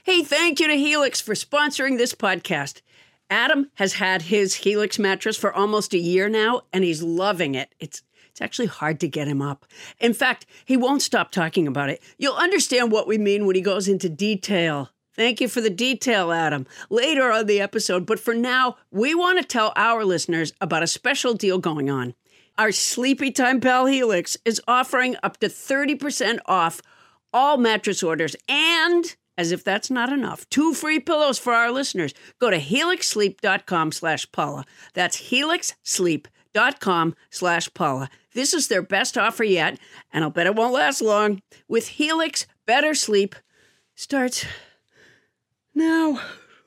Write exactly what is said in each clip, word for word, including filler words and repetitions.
Hey, thank you to Helix for sponsoring this podcast. Adam has had his Helix mattress for almost a year now, and he's loving it. It's it's actually hard to get him up. In fact, he won't stop talking about it. You'll understand what we mean when he goes into detail. Thank you for the detail, Adam, later on the episode. But for now, we want to tell our listeners about a special deal going on. Our Sleepy Time Pal Helix is offering up to thirty percent off all mattress orders and, as if that's not enough, two free pillows for our listeners. Go to helixsleep.com slash Paula. That's helixsleep.com slash Paula. This is their best offer yet, and I'll bet it won't last long. With Helix, better sleep starts now.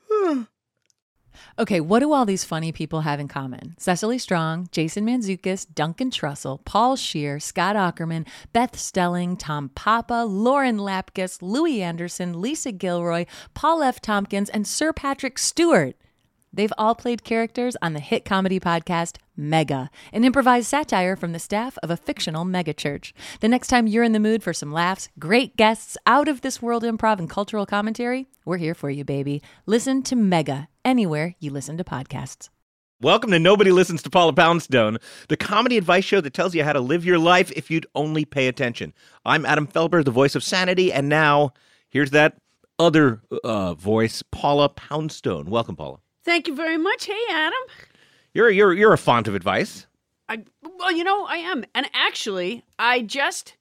Okay, what do all these funny people have in common? Cecily Strong, Jason Mantzoukas, Duncan Trussell, Paul Scheer, Scott Aukerman, Beth Stelling, Tom Papa, Lauren Lapkus, Louis Anderson, Lisa Gilroy, Paul F. Tompkins, and Sir Patrick Stewart. They've all played characters on the hit comedy podcast Mega, an improvised satire from the staff of a fictional megachurch. The next time you're in the mood for some laughs, great guests, out-of-this-world improv and cultural commentary, we're here for you, baby. Listen to Mega anywhere you listen to podcasts. Welcome to Nobody Listens to Paula Poundstone, the comedy advice show that tells you how to live your life if you'd only pay attention. I'm Adam Felber, the voice of sanity, and now here's that other uh, voice, Paula Poundstone. Welcome, Paula. Thank you very much. Hey, Adam. You're you're you're a font of advice. I well, you know, I am. And actually, I just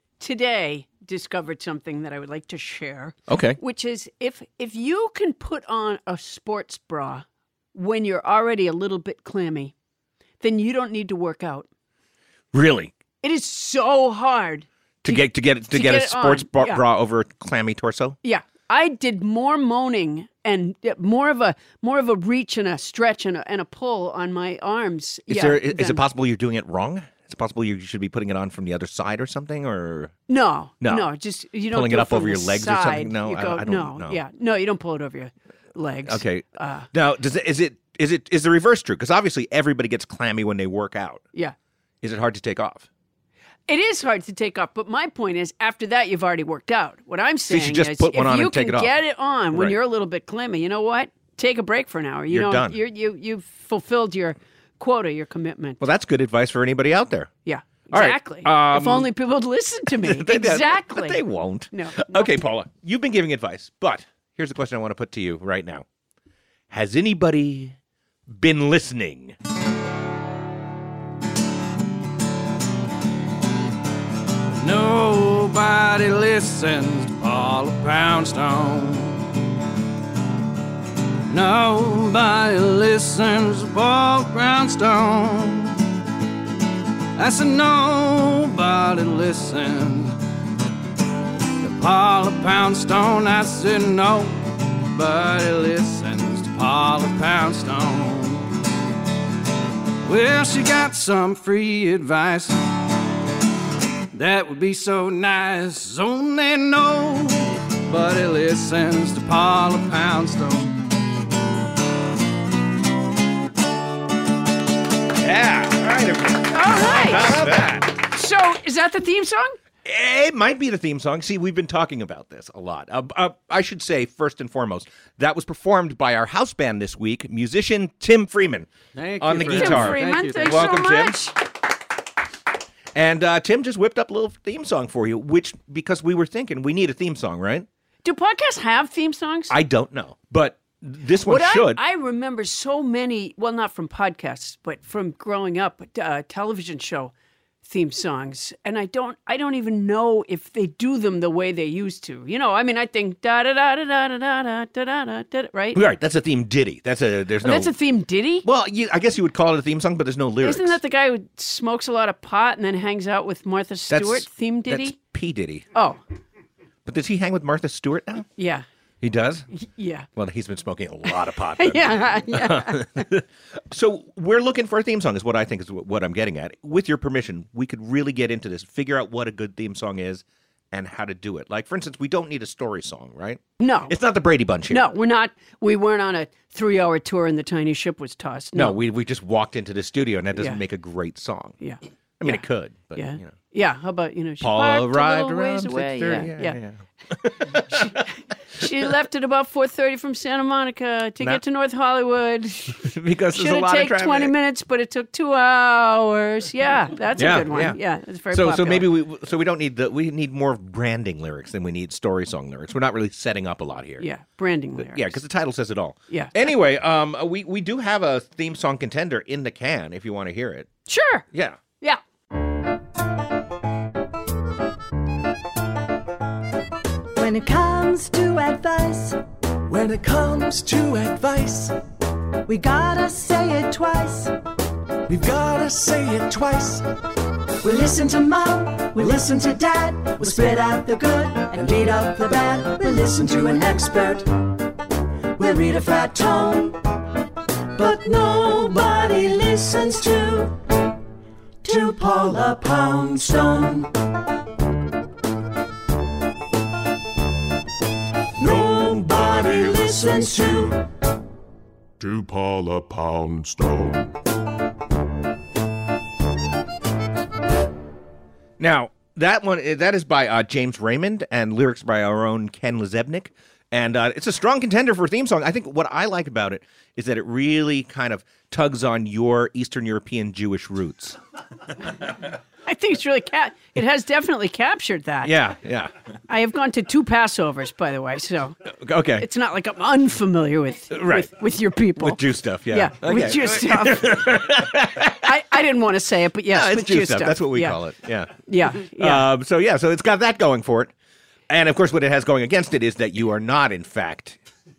today discovered something that I would like to share. Okay. Which is if if you can put on a sports bra when you're already a little bit clammy, then you don't need to work out. Really? It is so hard to, to get to get to, to get, get a sports bra, yeah. bra over a clammy torso? Yeah. I did more moaning and more of a more of a reach and a stretch and a, and a pull on my arms. Is yeah, there is, than, is it possible you're doing it wrong? Is it possible you should be putting it on from the other side or something? Or no, no, no, just you don't pulling do it up it over your legs side. or something. No, you I, go, I don't no, know. Yeah, no, you don't pull it over your legs. Okay. Uh, now, does it, is it is it is the reverse true? Because obviously everybody gets clammy when they work out. Yeah. Is it hard to take off? It is hard to take off, but my point is, after that, you've already worked out. What I'm saying so you should just is, put one if on you and take can it off. get it on when right. you're a little bit clammy, you know what? Take a break for an hour. You You're know, done. You're, you you've fulfilled your quota, your commitment. Well, that's good advice for anybody out there. Yeah, All right, exactly. um, if only people would listen to me. they, exactly. But they won't. No. Okay, Paula, you've been giving advice, but here's the question I want to put to you right now. Has anybody been listening? Nobody listens to Paula Poundstone. Nobody listens to Paula Poundstone. I said nobody listens to Paula Poundstone. I said nobody listens to Paula Poundstone. Well, she got some free advice that would be so nice. Only nobody listens to Paula Poundstone. Yeah. All right, everybody. All right. How about that? So, is that the theme song? It might be the theme song. See, we've been talking about this a lot. Uh, uh, I should say, first and foremost, that was performed by our house band this week, musician Tim Freeman Thank on you the for guitar. having Freeman, Thank you. thanks Welcome, so Tim. much. And uh, Tim just whipped up a little theme song for you, which, because we were thinking we need a theme song, right? Do podcasts have theme songs? I don't know, but this one What should. I, I remember so many, well, not from podcasts, but from growing up, uh, television show theme songs, and I don't, I don't even know if they do them the way they used to. You know, I mean, I think da da da da da da da da da da da, right? Right, that's a theme ditty. That's a there's Oh, no. that's a theme ditty. Well, you, I guess you would call it a theme song, but there's no lyrics. Isn't that the guy who smokes a lot of pot and then hangs out with Martha Stewart? That's, theme ditty. That's P Diddy. Oh, But does he hang with Martha Stewart now? yeah, He does. yeah, Well, he's been smoking a lot of pot. then. yeah, yeah. So we're looking for a theme song is what I think is what I'm getting at. With your permission, we could really get into this, figure out what a good theme song is and how to do it. Like, for instance, we don't need a story song, right? No, It's not the Brady Bunch here. no, we're not. We weren't on a three-hour tour and the tiny ship was tossed. No, No, we we just walked into the studio, and that doesn't Yeah. make a great song. yeah. I mean, Yeah. it could, but, Yeah. you know. Yeah, how about, you know, she Paul parked a arrived little around ways away. six thirty. Yeah, Yeah, yeah. yeah, yeah. She left at about four thirty from Santa Monica to No. get to North Hollywood. because there's Should a have lot of taken traffic. twenty minutes, but it took two hours. Yeah, that's Yeah, a good one. yeah. Yeah, it's very So, popular. so maybe we, so we don't need the, we need more branding lyrics than we need story song lyrics. We're not really setting up a lot here. Yeah, branding lyrics. Yeah, because the title says it all. Yeah. Anyway, um, we we do have a theme song contender in the can if you want to hear it. Sure. Yeah. Yeah. When it comes to advice, When it comes to advice, we gotta say it twice. we've gotta say it twice. We listen to mom, we listen to dad. We spit out the good and beat up the bad. We listen to an expert, we read a fat tone. But nobody listens to, to Paula Poundstone. Nobody listens to, to Paula Poundstone. Now that one that is by uh, James Raymond and lyrics by our own Ken Lezebnik, and uh, it's a strong contender for a theme song. I think what I like about it is that it really kind of tugs on your Eastern European Jewish roots. I think it's really ca- it has definitely captured that. Yeah, yeah. I have gone to two Passovers, by the way, so Okay. it's not like I'm unfamiliar with Right. with, with your people. With Jew stuff, yeah. Yeah, Okay. with Jew stuff. I, I didn't want to say it, but yes, Yeah, it's with Jew Jew stuff. stuff. That's what we yeah. call it. Yeah. Yeah, yeah. Um, so yeah, so it's got that going for it, and of course, what it has going against it is that you are not, in fact,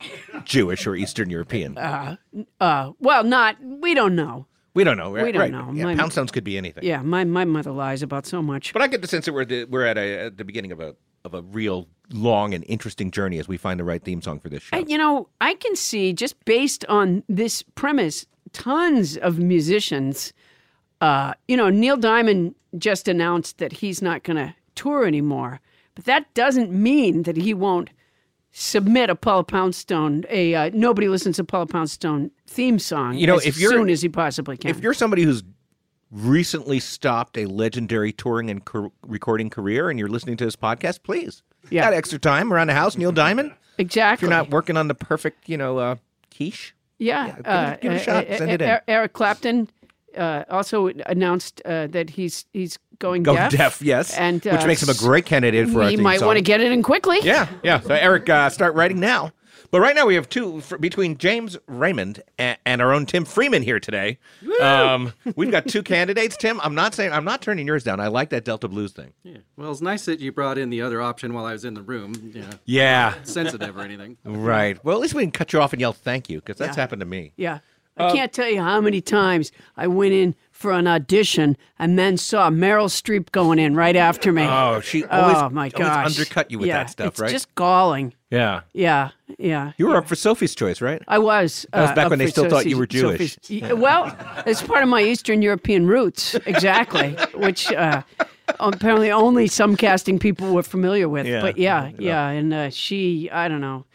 Jewish or Eastern European. uh, well, not. We don't know. we don't know. we don't right. know. Yeah, My- Poundstones could be anything. Yeah, my, my mother lies about so much. But I get the sense that we're at the, we're at, a, at the beginning of a of a real long and interesting journey as we find the right theme song for this show. I, you know, I can see just based on this premise, tons of musicians. Uh, you know, Neil Diamond just announced that he's not going to tour anymore, but that doesn't mean that he won't submit a Paula Poundstone, a uh, nobody listens to Paula Poundstone theme song. You know, as if you're- soon as he possibly can. If you're somebody who's recently stopped a legendary touring and car- recording career and you're listening to this podcast, please. Yeah. Got extra time around the house, Neil Diamond? If exactly, you're not working on the perfect, you know, uh, quiche. yeah, give it- uh, give it a uh, shot. uh, Send it uh, in. Eric Clapton uh, also announced uh, that he's he's going Go deaf. deaf, yes. and which uh, makes him a great candidate for our We theme might song. want to get it in quickly. Yeah, yeah. So Eric, uh, start writing now. But right now we have two for, between James Raymond and, and our own Tim Freeman here today. Um, we've got two candidates. Tim, I'm not saying I'm not turning yours down. I like that Delta Blues thing. Yeah. Well, it's nice that you brought in the other option while I was in the room. Yeah. Yeah, Sensitive or anything. right. Well, at least we can cut you off and yell thank you because that's Yeah. happened to me. Yeah. I can't tell you how many times I went in for an audition and then saw Meryl Streep going in right after me. Oh, she always, oh my always gosh. undercut you with yeah, that stuff, it's right? just galling. Yeah. Yeah, yeah. You were up for Sophie's Choice, right? I was. That was uh, back up when they for still thought you Sophie's- were Jewish. Sophie's- y- Well, it's part of my Eastern European roots, exactly, which uh, apparently only some casting people were familiar with. Yeah. But yeah, yeah. And uh, she, I don't know.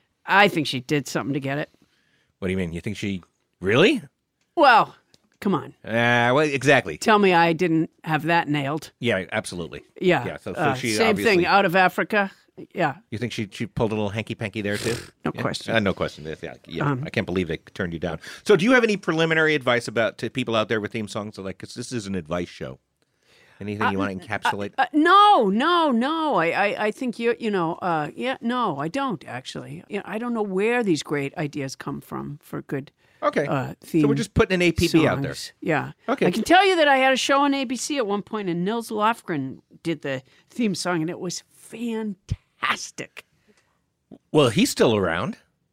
I think she did something to get it. What do you mean? You think she really? Well, come on. Uh, well, exactly. Tell me I didn't have that nailed. Yeah, absolutely. Yeah. Yeah. So, so Uh, she same obviously. thing out of Africa. Yeah. You think she she pulled a little hanky panky there too? No Yeah. question. Uh, no question. Yeah, yeah. Um, I can't believe they turned you down. So, do you have any preliminary advice about to people out there with theme songs? So, like, because this is an advice show. Anything you want to encapsulate? Uh, no, no, no. I, I, I think you, you know, uh, yeah, no, I don't actually. You know, I don't know where these great ideas come from for good. okay. Uh, so we're theme just putting an A P B out there. songs. Yeah. Okay. I can tell you that I had a show on A B C at one point, and Nils Lofgren did the theme song, and it was fantastic. Well, he's still around.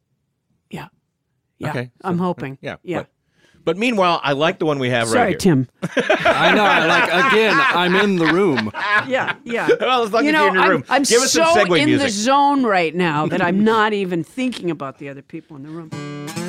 Yeah. Yeah. Okay, I'm so- hoping. Yeah. Yeah. But, but meanwhile, I like the one we have right Sorry, here. Tim. I know. I like again. I'm in the room. Yeah, yeah. Well, as long you as know, you're in your I'm, room. I'm Give us so some segue in music. the zone right now that I'm not even thinking about the other people in the room.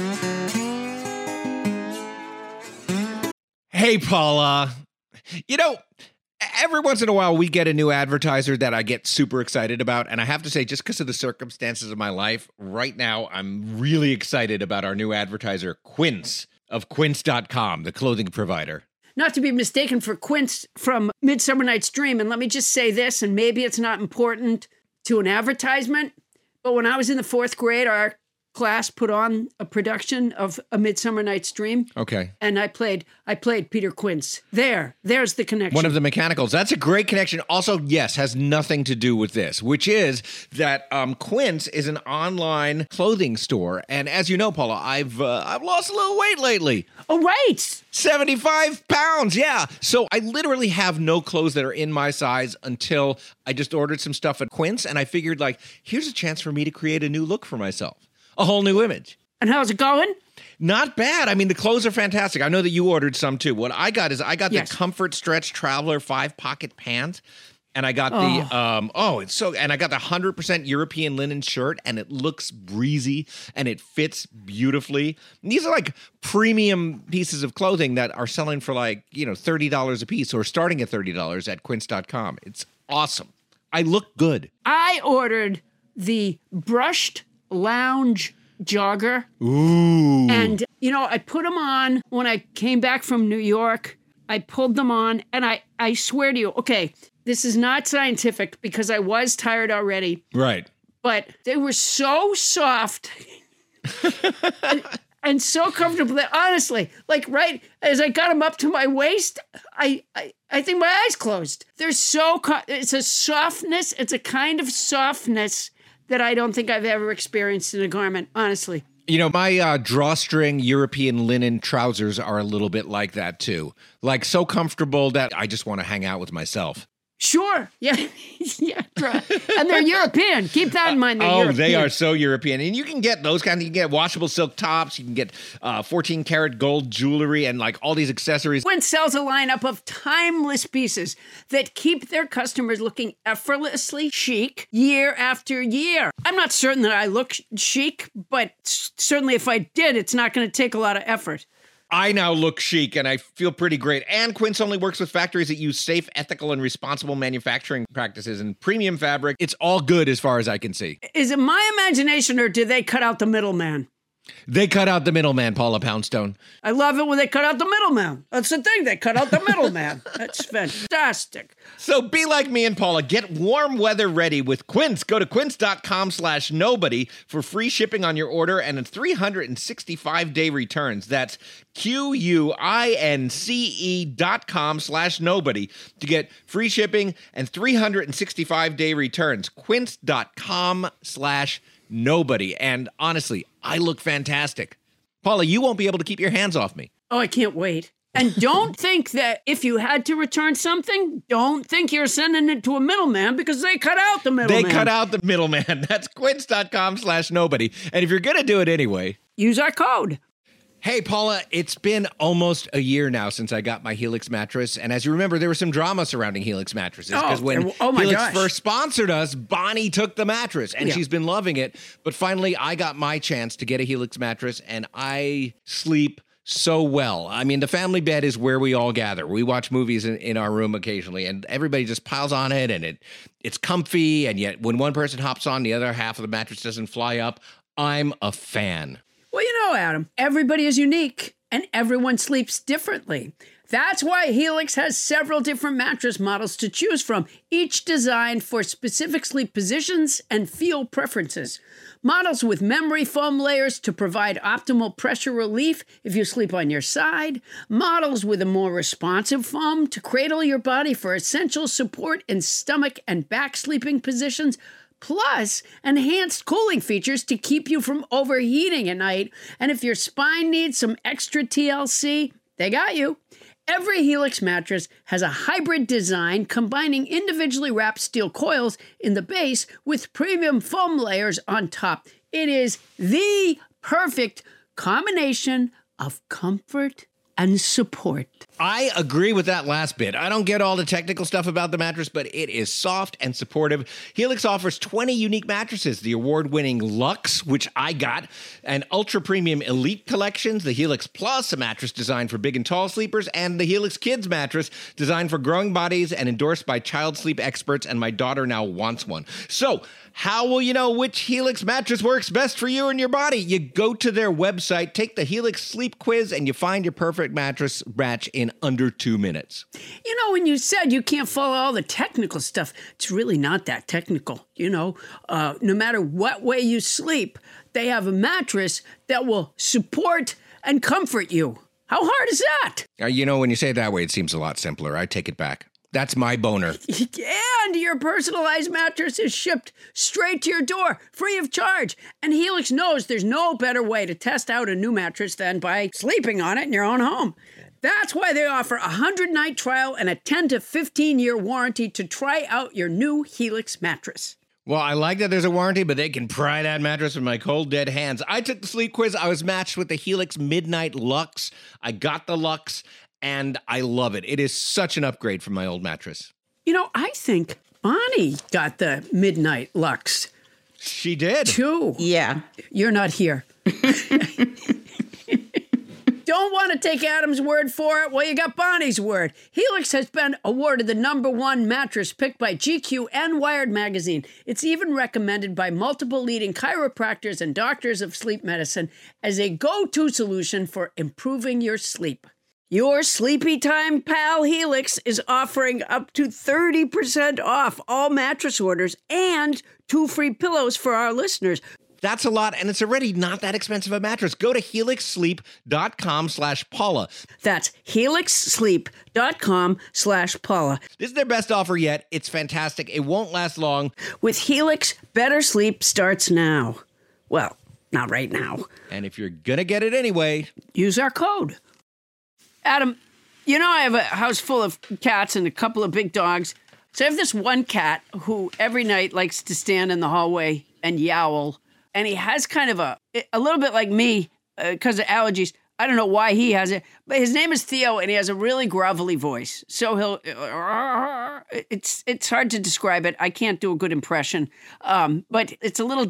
Hey, Paula. You know, every once in a while we get a new advertiser that I get super excited about. And I have to say, just because of the circumstances of my life, right now I'm really excited about our new advertiser, Quince, of quince dot com, the clothing provider. Not to be mistaken for Quince from Midsummer Night's Dream. And let me just say this, and maybe it's not important to an advertisement, But when I was in the fourth grade, our class put on a production of A Midsummer Night's Dream. Okay. And I played I played Peter Quince. There, there's the connection. One of the mechanicals. That's a great connection. Also, yes, has nothing to do with this, which is that um, Quince is an online clothing store. And as you know, Paula, I've uh, I've lost a little weight lately. Oh, right. seventy-five pounds, yeah. So I literally have no clothes that are in my size until I just ordered some stuff at Quince, and I figured, like, here's a chance for me to create a new look for myself. A whole new image. And how's it going? Not bad. I mean, the clothes are fantastic. I know that you ordered some too. What I got is I got Yes. the Comfort Stretch Traveler five pocket pant. And I got Oh. the, um, oh, it's so, and I got the one hundred percent European linen shirt, and it looks breezy and it fits beautifully. And these are like premium pieces of clothing that are selling for like, you know, thirty dollars a piece or starting at thirty dollars at quince dot com. It's awesome. I look good. I ordered the brushed lounge jogger. Ooh. And, you know, I put them on when I came back from New York. I pulled them on, and I, I swear to you, okay, this is not scientific because I was tired already, Right. but they were so soft and, and so comfortable that honestly, like right as I got them up to my waist, I, I, I think my eyes closed. They're so, co- it's a softness, it's a kind of softness that I don't think I've ever experienced in a garment, honestly. You know, my uh, drawstring European linen trousers are a little bit like that too. Like so comfortable that I just want to hang out with myself. Sure. Yeah. yeah. Right. And they're European. Keep that in mind. They're Oh, European. they are so European. And you can get those kind of, you can get washable silk tops, you can get uh, fourteen karat gold jewelry and like all these accessories. Quince sells a lineup of timeless pieces that keep their customers looking effortlessly chic year after year. I'm not certain that I look chic, but s- certainly if I did, it's not going to take a lot of effort. I now look chic and I feel pretty great. And Quince only works with factories that use safe, ethical, and responsible manufacturing practices and premium fabric. It's all good as far as I can see. Is it my imagination or did they cut out the middleman? They cut out the middleman, Paula Poundstone. I love it when they cut out the middleman. That's the thing. They cut out the middleman. That's fantastic. So be like me and Paula. Get warm weather ready with Quince. Go to quince.com slash nobody for free shipping on your order and a three hundred sixty-five day returns. That's Q-U-I-N-C-E dot com slash nobody to get free shipping and three hundred sixty-five day returns. Quince.com slash nobody. And honestly, I look fantastic. Paula, you won't be able to keep your hands off me. Oh, I can't wait. And don't think that if you had to return something, don't think you're sending it to a middleman because they cut out the middleman. They cut out the middleman. That's quince.com slash nobody. And if you're going to do it anyway, use our code. Hey, Paula, it's been almost a year now since I got my Helix mattress. And as you remember, there was some drama surrounding Helix mattresses. Because Oh, when there- oh my Helix gosh. first sponsored us, Bonnie took the mattress and Yeah. she's been loving it. But finally, I got my chance to get a Helix mattress and I sleep so well. I mean, the family bed is where we all gather. We watch movies in, in our room occasionally and everybody just piles on it and it it's comfy. And yet when one person hops on, the other half of the mattress doesn't fly up. I'm a fan. Well, you know, Adam, everybody is unique and everyone sleeps differently. That's why Helix has several different mattress models to choose from, each designed for specific sleep positions and feel preferences. Models with memory foam layers to provide optimal pressure relief if you sleep on your side. Models with a more responsive foam to cradle your body for essential support in stomach and back sleeping positions. Plus, enhanced cooling features to keep you from overheating at night. And if your spine needs some extra T L C, they got you. Every Helix mattress has a hybrid design combining individually wrapped steel coils in the base with premium foam layers on top. It is the perfect combination of comfort and support. I agree with that last bit. I don't get all the technical stuff about the mattress, but it is soft and supportive. Helix offers twenty unique mattresses, the award-winning Luxe, which I got, and ultra-premium Elite collections, the Helix Plus, a mattress designed for big and tall sleepers, and the Helix Kids mattress, designed for growing bodies and endorsed by child sleep experts, and my daughter now wants one. So, How will you know which Helix mattress works best for you and your body? You go to their website, take the Helix sleep quiz, and you find your perfect mattress match in under two minutes. You know, when you said you can't follow all the technical stuff, it's really not that technical. You know, uh, no matter what way you sleep, they have a mattress that will support and comfort you. How hard is that? Uh, you know, when you say it that way, it seems a lot simpler. I take it back. That's my boner. And your personalized mattress is shipped straight to your door, free of charge. And Helix knows there's no better way to test out a new mattress than by sleeping on it in your own home. That's why they offer a one hundred night trial and a ten to fifteen year warranty to try out your new Helix mattress. Well, I like that there's a warranty, but they can pry that mattress with my cold, dead hands. I took the sleep quiz. I was matched with the Helix Midnight Luxe. I got the Luxe, and I love it. It is such an upgrade from my old mattress. You know, I think Bonnie got the Midnight Luxe. She did. Too. Yeah. You're not here. Don't want to take Adam's word for it? Well, you got Bonnie's word. Helix has been awarded the number one mattress picked by G Q and Wired magazine. It's even recommended by multiple leading chiropractors and doctors of sleep medicine as a go-to solution for improving your sleep. Your sleepy time pal Helix is offering up to thirty percent off all mattress orders and two free pillows for our listeners. That's a lot, and it's already not that expensive a mattress. Go to helixsleep.com slash Paula. That's helixsleep.com slash Paula. This is their best offer yet. It's fantastic. It won't last long. With Helix, better sleep starts now. Well, not right now. And if you're going to get it anyway, use our code. Adam, you know I have a house full of cats and a couple of big dogs. So I have this one cat who every night likes to stand in the hallway and yowl. And he has kind of a, a little bit like me because uh, of allergies. I don't know why he has it, but his name is Theo, and he has a really grovelly voice. So he'll, uh, it's it's hard to describe it. I can't do a good impression, um, but it's a little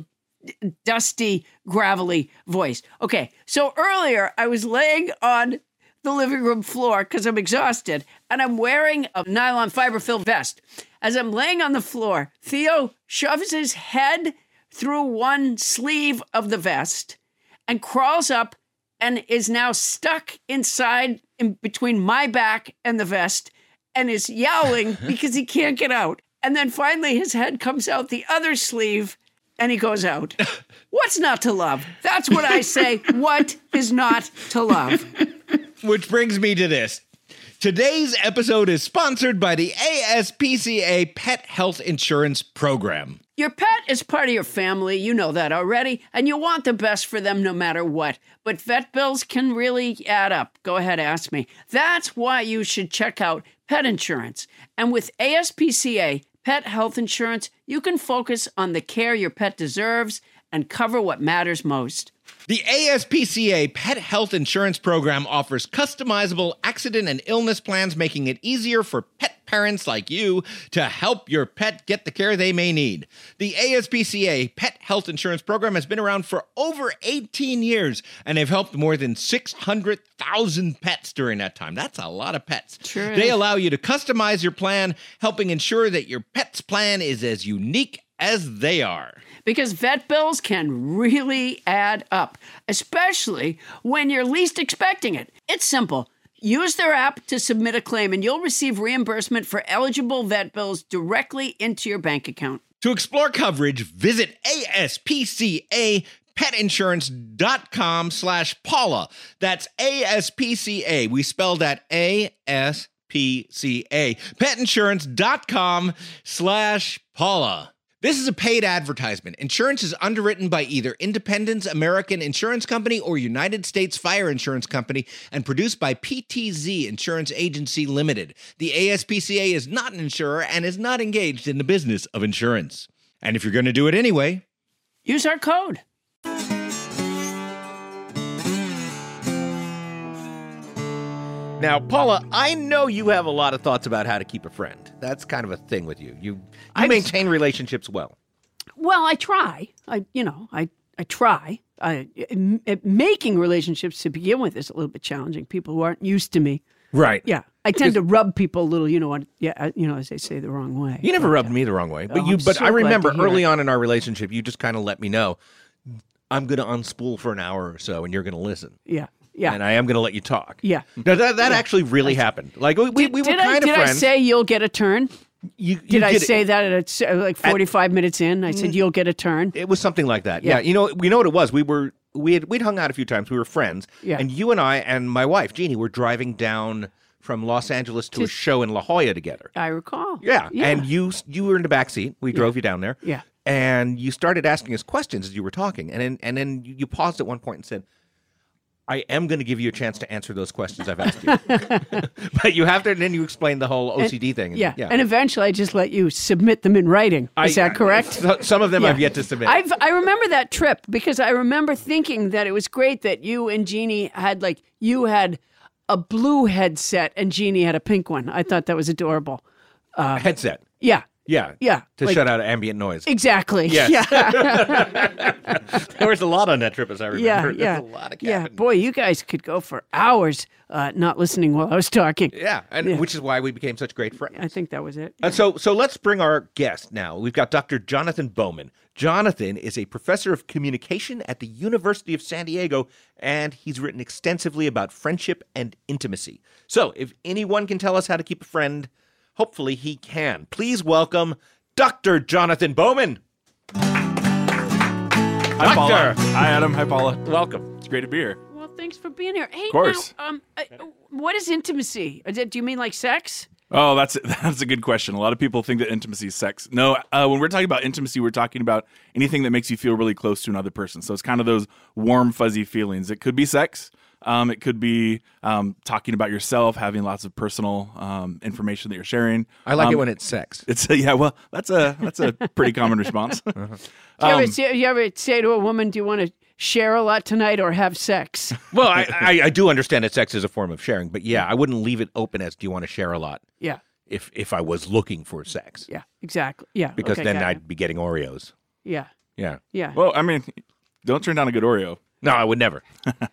dusty, gravelly voice. Okay, so earlier I was laying on the living room floor because I'm exhausted, and I'm wearing a nylon fiber-filled vest. As I'm laying on the floor, Theo shoves his head through one sleeve of the vest and crawls up and is now stuck inside in between my back and the vest and is yowling because he can't get out. And then finally his head comes out the other sleeve and he goes out. What's not to love? That's what I say. What is not to love? Which brings me to this. Today's episode is sponsored by the A S P C A Pet Health Insurance Program. Your pet is part of your family, you know that already, and you want the best for them no matter what. But vet bills can really add up. Go ahead, ask me. That's why you should check out pet insurance. And with A S P C A Pet Health Insurance, you can focus on the care your pet deserves and cover what matters most. The A S P C A Pet Health Insurance Program offers customizable accident and illness plans, making it easier for pet parents like you to help your pet get the care they may need. The A S P C A Pet Health Insurance Program has been around for over eighteen years, and they've helped more than six hundred thousand pets during that time. That's a lot of pets. Sure They is. allow you to customize your plan, helping ensure that your pet's plan is as unique as they are. Because vet bills can really add up, especially when you're least expecting it. It's simple. Use their app to submit a claim, and you'll receive reimbursement for eligible vet bills directly into your bank account. To explore coverage, visit ASPCA petinsurance.com slash Paula. That's A S P C A. We spelled that A S P C A. Petinsurance.com slash Paula. This is a paid advertisement. Insurance is underwritten by either Independence American Insurance Company or United States Fire Insurance Company and produced by P T Z Insurance Agency Limited. The A S P C A is not an insurer and is not engaged in the business of insurance. And if you're going to do it anyway, use our code. Now, Paula, I know you have a lot of thoughts about how to keep a friend. That's kind of a thing with you. You, you I- maintain relationships well. Well, I try. I, you know, I, I try. I, m- making relationships to begin with is a little bit challenging. People who aren't used to me Right. Yeah. I tend to rub people a little, you know, on, yeah, uh, you know, as they say, the wrong way. You never But, rubbed uh, me the wrong way, but Oh, you. I'm But so I glad to remember hear early it. on in our relationship, you just kind of let me know I'm going to unspool for an hour or so, and you're going to listen. Yeah. Yeah. And I am going to let you talk. Yeah. Now, that that actually really happened. Like we, we, Did, we were did I, kind of did friends. I say you'll get a turn? you, you Did I it. say that at a, like forty-five minutes in? I said you'll get a turn. It was something like that. Yeah. Yeah. You know, we know what it was. We were we had we'd hung out a few times. We were friends. Yeah. And you and I and my wife Jeannie were driving down from Los Angeles to a show in La Jolla together. I recall. Yeah. Yeah. And you you were in the back seat. We drove you down there. Yeah. And you started asking us questions as you were talking, and then and then you, you paused at one point and said, I am going to give you a chance to answer those questions I've asked you. But you have to, and then you explained the whole O C D thing. Yeah. yeah. And eventually I just let you submit them in writing. Is I- that correct? So- Some of them Yeah. I've yet to submit. I've, I remember that trip because I remember thinking that it was great that you and Jeannie had like, you had a blue headset and Jeannie had a pink one. I thought that was adorable. A headset. Yeah. Yeah. Yeah. To like- shut out ambient noise. Exactly. Yes. Yeah. There was a lot on that trip, as I remember. Yeah. There's Yeah. a lot of Yeah. cabin. Boy, you guys could go for hours uh, not listening while I was talking. Yeah, and Yeah. which is why we became such great friends. I think that was it. And so, so let's bring our guest now. We've got Doctor Jonathan Bowman. Jonathan is a professor of communication at the University of San Diego, and he's written extensively about friendship and intimacy. So, if anyone can tell us how to keep a friend, hopefully he can. Please welcome Doctor Jonathan Bowman. Hi, Paula. Doctor. Hi, Adam. Hi, Paula. Welcome. It's great to be here. Well, thanks for being here. Hey, of course. Now, um, uh, what is intimacy? Uh, Do you mean like sex? Oh, that's that's a good question. A lot of people think that intimacy is sex. No, uh, when we're talking about intimacy, we're talking about anything that makes you feel really close to another person. So it's kind of those warm, fuzzy feelings. It could be sex. Um, it could be um, talking about yourself, having lots of personal um, information that you're sharing. I like Um, it when it's sex. It's yeah. Well, that's a that's a pretty common response. Do you, Um, ever say, you ever say to a woman, do you want to share a lot tonight or have sex? Well, I, I, I do understand that sex is a form of sharing, but yeah, I wouldn't leave it open as do you want to share a lot Yeah. if if I was looking for sex. Yeah, exactly. Yeah. Because okay, then got it. I'd be getting Oreos. Yeah. Yeah. Yeah. Well, I mean, don't turn down a good Oreo. No, I would never.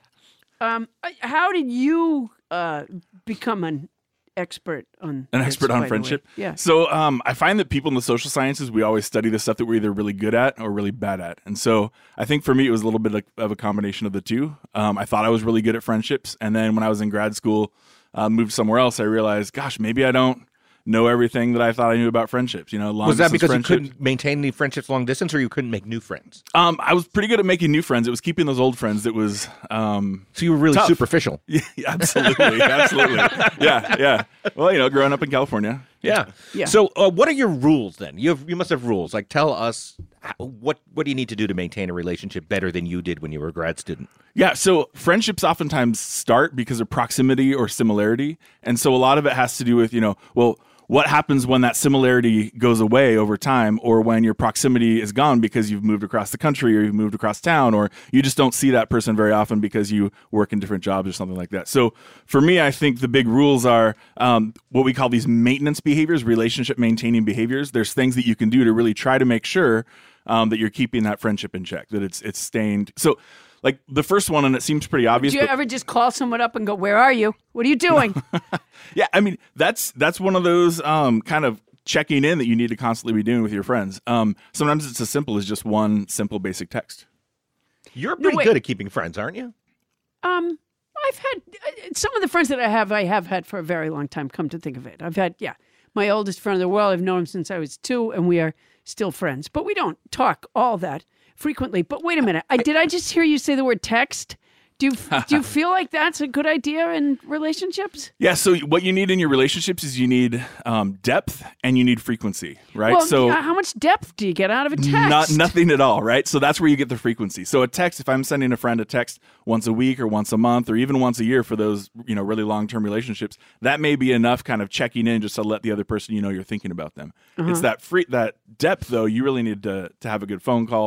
Um, uh, how did you uh, become an expert on An this, expert by on the way? friendship. Yeah. So um, I find that people in the social sciences, we always study the stuff that we're either really good at or really bad at. And so I think for me, it was a little bit like, of a combination of the two. Um, I thought I was really good at friendships. And then when I was in grad school, uh, moved somewhere else, I realized, gosh, maybe I don't know everything that I thought I knew about friendships. You know, long Was that distance because you friendships. couldn't maintain the friendships long distance or you couldn't make new friends? Um, I was pretty good at making new friends. It was keeping those old friends that was um, So you were really tough. superficial. Yeah, absolutely, absolutely. Yeah, yeah. Well, you know, growing up in California. Yeah. Yeah. So uh, what are your rules then? You have, you must have rules. Like tell us how, what what do you need to do to maintain a relationship better than you did when you were a grad student? Yeah, so friendships oftentimes start because of proximity or similarity. And so a lot of it has to do with, you know, well, what happens when that similarity goes away over time or when your proximity is gone because you've moved across the country or you've moved across town or you just don't see that person very often because you work in different jobs or something like that. So for me, I think the big rules are um, what we call these maintenance behaviors, relationship maintaining behaviors. There's things that you can do to really try to make sure um, that you're keeping that friendship in check, that it's it's staying. So like the first one, and it seems pretty obvious. Do you but- ever just call someone up and go, "Where are you? What are you doing?" Yeah, I mean that's that's one of those um, kind of checking in that you need to constantly be doing with your friends. Um, sometimes it's as simple as just one simple basic text. You're No, pretty wait. good at keeping friends, aren't you? Um, I've had uh, some of the friends that I have. I have had for a very long time. Come to think of it, I've had yeah, my oldest friend in the world. I've known him since I was two, and we are still friends. But we don't talk all that frequently. But wait a minute, I did I just hear you say the word text? Do you do you feel like that's a good idea in relationships? Yeah. So what you need in your relationships is you need um, depth and you need frequency, right? Well, so yeah, how much depth do you get out of a text? Not nothing at all, right? So that's where you get the frequency. So a text, if I'm sending a friend a text once a week or once a month or even once a year for those, you know, really long-term relationships, that may be enough kind of checking in just to let the other person you know you're thinking about them. Uh-huh. It's that free that depth though, you really need to to have a good phone call.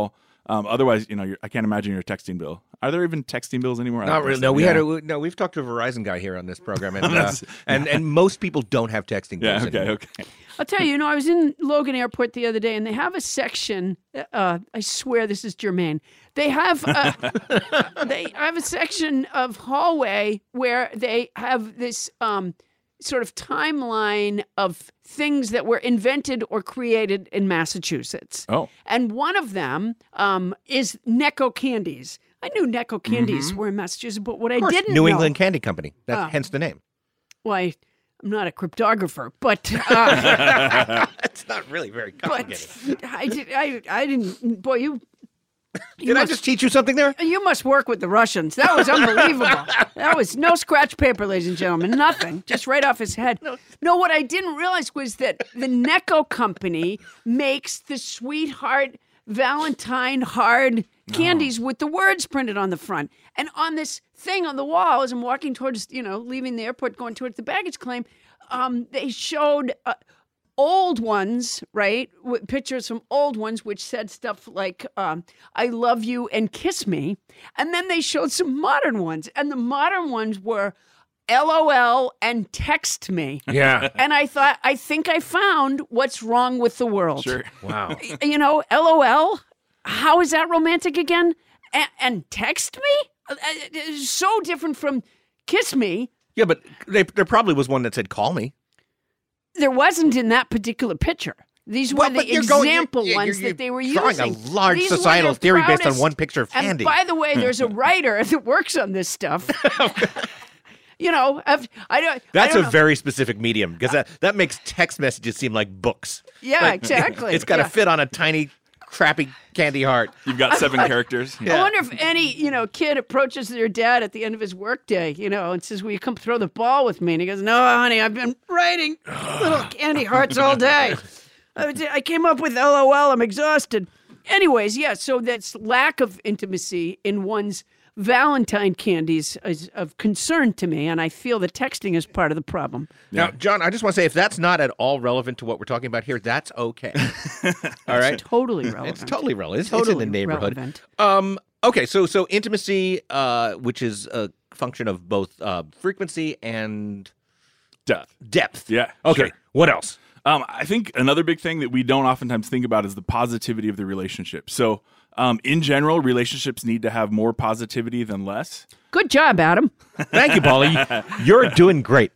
Um, otherwise, you know, you're, I can't imagine your texting bill. Are there even texting bills anymore? Not really. No, we yeah. had a no. We've talked to a Verizon guy here on this program, and uh, and and most people don't have texting bills Yeah. Okay. anymore. Okay. I'll tell you, you know, I was in Logan Airport the other day, and they have a section. Uh, I swear this is germane. They have a, they have a section of hallway where they have this um, sort of timeline of things that were invented or created in Massachusetts. Oh. And one of them um, is Necco candies. I knew Necco candies Mm-hmm. were in Massachusetts, but what I Of course, didn't New know, England Candy Company. That's Oh. hence the name. why, I'm not a cryptographer, but uh, That's not really very but complicated. I did I I didn't. Boy, you. you Did I must- just teach you something there? You must work with the Russians. That was unbelievable. That was no scratch paper, ladies and gentlemen. Nothing. Just right off his head. No, what I didn't realize was that the Necco company makes the sweetheart Valentine hard candies with the words printed on the front. And on this thing on the wall, as I'm walking towards, you know, leaving the airport, going towards the baggage claim, um, they showed uh, old ones, right? With pictures from old ones, which said stuff like, um, I love you and kiss me. And then they showed some modern ones. And the modern ones were LOL and text me. Yeah. And I thought, I think I found what's wrong with the world. Sure. Wow. You know, LOL, how is that romantic again? And, and text me? Uh, It's so different from kiss me. Yeah, but they, there probably was one that said "call me." There wasn't in that particular picture. These were Well, the but you're going- example you're- ones you're- that they were you're drawing using. a large These were societal their theory based on proudest- one picture of And candy. by the way, there's a writer that works on this stuff. You know, I've, I don't. That's I don't a know. very specific medium because that, that makes text messages seem like books. Yeah, Like, exactly. It's got to Yeah. fit on a tiny, crappy candy heart. You've got seven characters. I wonder if any, you know, kid approaches their dad at the end of his workday, you know, and says, "Will you come throw the ball with me?" And he goes, "No, honey, I've been writing little candy hearts all day. I I came up with LOL. I'm exhausted." Anyways, yeah. So that's lack of intimacy in one's Valentine candies is of concern to me, and I feel that texting is part of the problem. Now, John, I just want to say if that's not at all relevant to what we're talking about here, that's okay. All right? Totally relevant. It's totally relevant. It's, Totally it's in the neighborhood. relevant. Um, okay, so so intimacy, uh, which is a function of both uh, frequency and Depth. depth. Yeah. Okay, sure. what else? Um, I think another big thing that we don't oftentimes think about is the positivity of the relationship. So, um, in general, relationships need to have more positivity than less. Good job, Adam. Thank you, Paulie. You're doing great.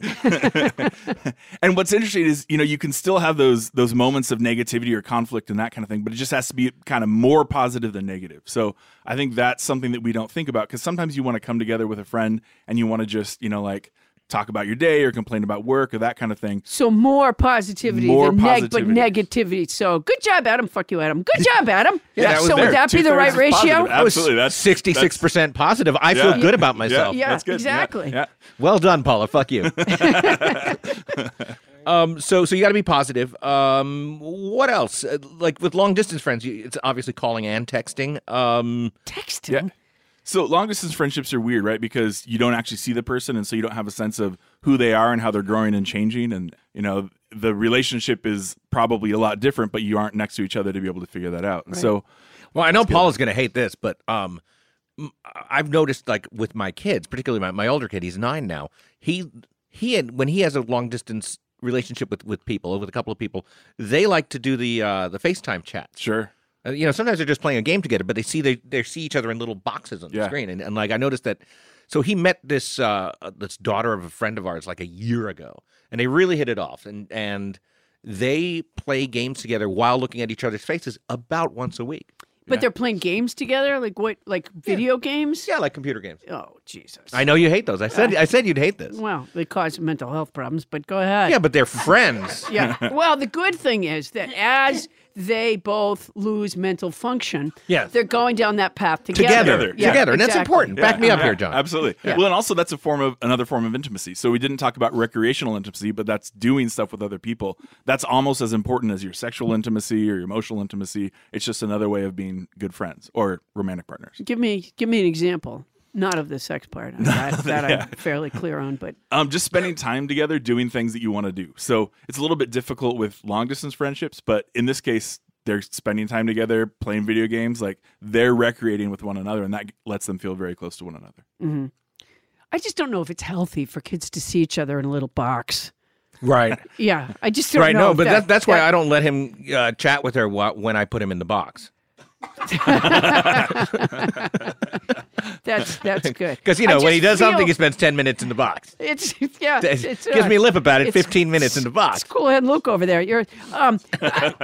And what's interesting is, you know, you can still have those those moments of negativity or conflict and that kind of thing, but it just has to be kind of more positive than negative. So I think that's something that we don't think about because sometimes you want to come together with a friend and you want to just, you know, like talk about your day or complain about work or that kind of thing. So more positivity More than neg, but positivity. negativity. So good job, Adam. Fuck you, Adam. Good job, Adam. Yeah, that was so there. would that be the Two-thirds right is ratio? positive. Absolutely. That's sixty-six percent positive. I feel Yeah. good about myself. Yeah, that's good. exactly. Yeah. Well done, Paula. Fuck you. um, so, so you got to be positive. Um, what else? Uh, like with long distance friends, you, it's obviously calling and texting. Um, Texting. Yeah. So long distance friendships are weird, right? Because you don't actually see the person, and so you don't have a sense of who they are and how they're growing and changing. And you know, the relationship is probably a lot different, but you aren't next to each other to be able to figure that out. And so, well, I know Paula's going to hate this, but um, m- I've noticed, like with my kids, particularly my, my older kid, he's nine now. He he had when he has a long distance relationship with, with people, with a couple of people, they like to do the uh, the FaceTime chats. sure. Uh, you know, sometimes they're just playing a game together, but they see they, they see each other in little boxes on the Yeah. screen, and, and like I noticed that. So he met this uh, this daughter of a friend of ours like a year ago, and they really hit it off, and and they play games together while looking at each other's faces about once a week. But they're playing games together, like what, like video games? Yeah, like computer games. Oh, Jesus. I know you hate those. I said I said you'd hate this. Well, they cause mental health problems, but go ahead. Yeah, but they're friends. Yeah. Well, the good thing is that as they both lose mental function, Yes. they're going down that path together. Together, Yeah, together, and that's exactly. important. Back me up Yeah, here, John. Absolutely. Well, and also that's a form of another form of intimacy. So we didn't talk about recreational intimacy, but that's doing stuff with other people. That's almost as important as your sexual intimacy or your emotional intimacy. It's just another way of being good friends or romantic partners. Give me, give me an example. Not of the sex part. That, that I'm fairly clear on, but Um, just spending time together doing things that you want to do. So it's a little bit difficult with long distance friendships, but in this case, they're spending time together, playing video games, like they're recreating with one another, and that lets them feel very close to one another. Mm-hmm. I just don't know if it's healthy for kids to see each other in a little box. Right. Yeah, I just don't right, know. no, if but that, that, that's why that- I don't let him uh, chat with her wh- when I put him in the box. that's that's good. Because, you I know, when just he does feel something, he spends ten minutes in the box. It's, yeah. It It's, gives uh, me lip about it, it's- fifteen minutes in the box. It's cool head Luke over there. You're, um, I,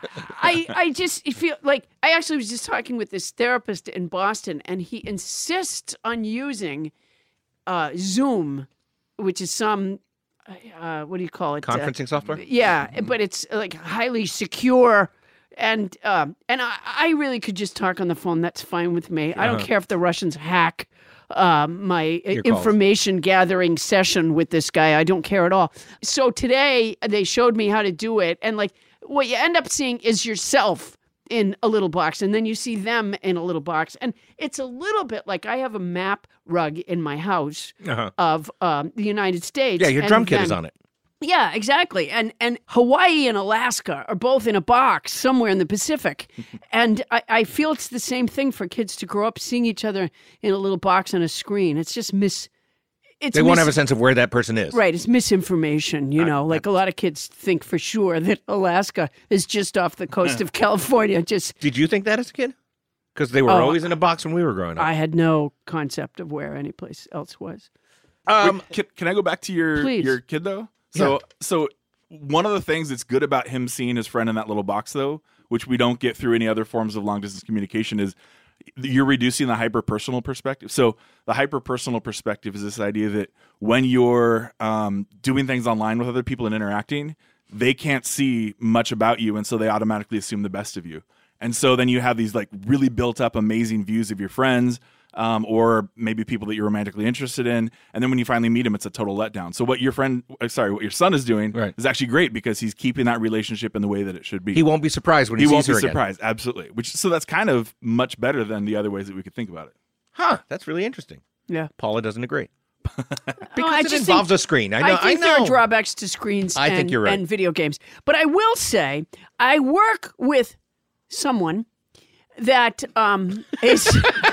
I, I just feel like I actually was just talking with this therapist in Boston, and he insists on using uh, Zoom, which is some, uh, what do you call it? Conferencing uh, software? Yeah, but it's like highly secure. And um, and I, I really could just talk on the phone. That's fine with me. I don't Uh-huh. care if the Russians hack um, my uh, Your calls. information gathering session with this guy. I don't care at all. So today they showed me how to do it, and like what you end up seeing is yourself in a little box, and then you see them in a little box, and it's a little bit like I have a map rug in my house Uh-huh. of um, the United States. Yeah, your and drum kit is then- on it. Yeah, exactly. And and Hawaii and Alaska are both in a box somewhere in the Pacific. And I, I feel it's the same thing for kids to grow up seeing each other in a little box on a screen. It's just mis it's They won't mis- have a sense of where that person is. Right, it's misinformation, you know. Like a lot of kids think for sure that Alaska is just off the coast of California. Just Did you think that as a kid? Because they were Oh, always in a box when we were growing up. I had no concept of where any place else was. Um, Wait, can, can I go back to your Please. your kid though? So so one of the things that's good about him seeing his friend in that little box though, which we don't get through any other forms of long distance communication, is you're reducing the hyper personal perspective. So the hyper personal perspective is this idea that when you're um, doing things online with other people and interacting, they can't see much about you, and so they automatically assume the best of you. And so then you have these like really built up amazing views of your friends, um, or maybe people that you're romantically interested in. And then when you finally meet them, it's a total letdown. So what your friend, uh, sorry, what your son is doing Right. is actually great because he's keeping that relationship in the way that it should be. he won't be surprised when he, He sees won't be her again. surprised. Absolutely. Which, so that's kind of much better than the other ways that we could think about it. Huh, that's really interesting. Yeah. Paula doesn't agree. Because Oh, I it just involves think- a screen. I know. I think know. there are drawbacks to screens I and, think you're right. and video games. But I will say, I work with someone that um, is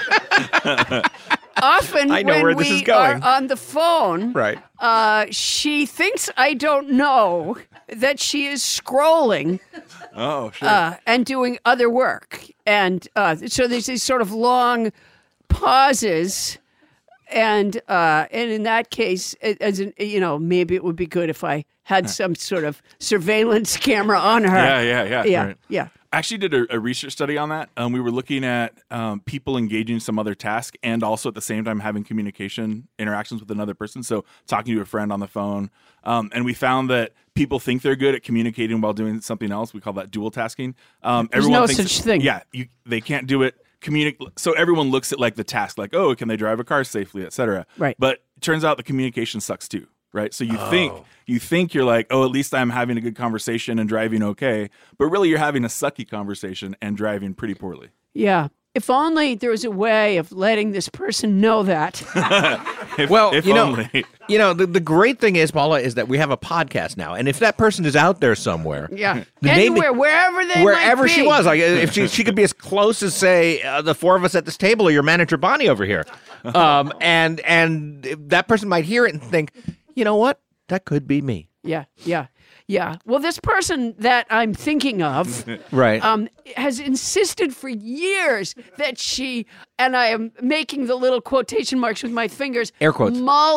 often I know when where this we is going. are on the phone, Right. uh, she thinks I don't know that she is scrolling Oh, sure. uh, and doing other work. And uh, so there's these sort of long pauses. And uh, and in that case, it- as in, you know, maybe it would be good if I had some sort of surveillance camera on her. yeah, yeah, yeah. yeah, Right. yeah. I actually did a, a research study on that. Um, we were looking at um, people engaging some other task and also at the same time having communication interactions with another person. So talking to a friend on the phone. Um, and we found that people think they're good at communicating while doing something else. We call that dual tasking. Um, There's everyone no thinks, such thing. Yeah, you, they can't do it. Communic- so everyone looks at like the task, like, oh, can they drive a car safely, et cetera. Right. But it turns out the communication sucks too. Right. So you think you think you're like, oh, at least I'm having a good conversation and driving okay. But really you're having a sucky conversation and driving pretty poorly. Yeah. If only there was a way of letting this person know that. If, Well, if you know, only. you know, the, the great thing is, Paula, is that we have a podcast now, and if that person is out there somewhere, Yeah. maybe- Anywhere, wherever they wherever might she be. was, like if she she could be as close as say uh, the four of us at this table, or your manager Bonnie over here, um, and and that person might hear it and think, you know what, that could be me, Yeah, yeah, yeah. Well, this person that I'm thinking of right? um, has insisted for years that she, and I am making the little quotation marks with my fingers, Air quotes.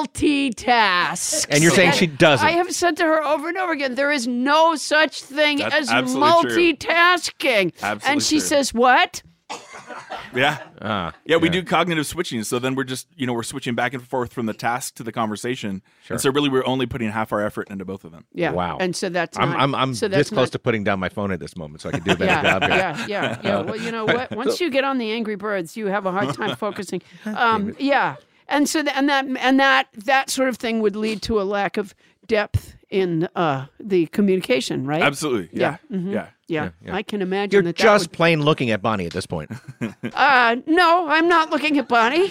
multitasks. And you're saying she doesn't. I have said to her over and over again, there is no such thing That's as absolutely true. multitasking. Absolutely and she true. says, what? Yeah. Ah, Yeah, we yeah. do cognitive switching. So then we're just, you know, we're switching back and forth from the task to the conversation. Sure. And so really we're only putting half our effort into both of them. Yeah. Wow. And so that's I'm not, I'm, I'm so this that's close not, to putting down my phone at this moment, so I can do a better yeah, job here. yeah, yeah, yeah. Well, you know what? Once you get on the Angry Birds, you have a hard time focusing. Um, yeah, and so th- and that and that that sort of thing would lead to a lack of depth in uh, the communication, right? Absolutely. Yeah. Yeah. Mhm. Yeah. Yeah, yeah. I can imagine You're that. just that plain looking at Bonnie at this point. would, uh, no, I'm not looking at Bonnie.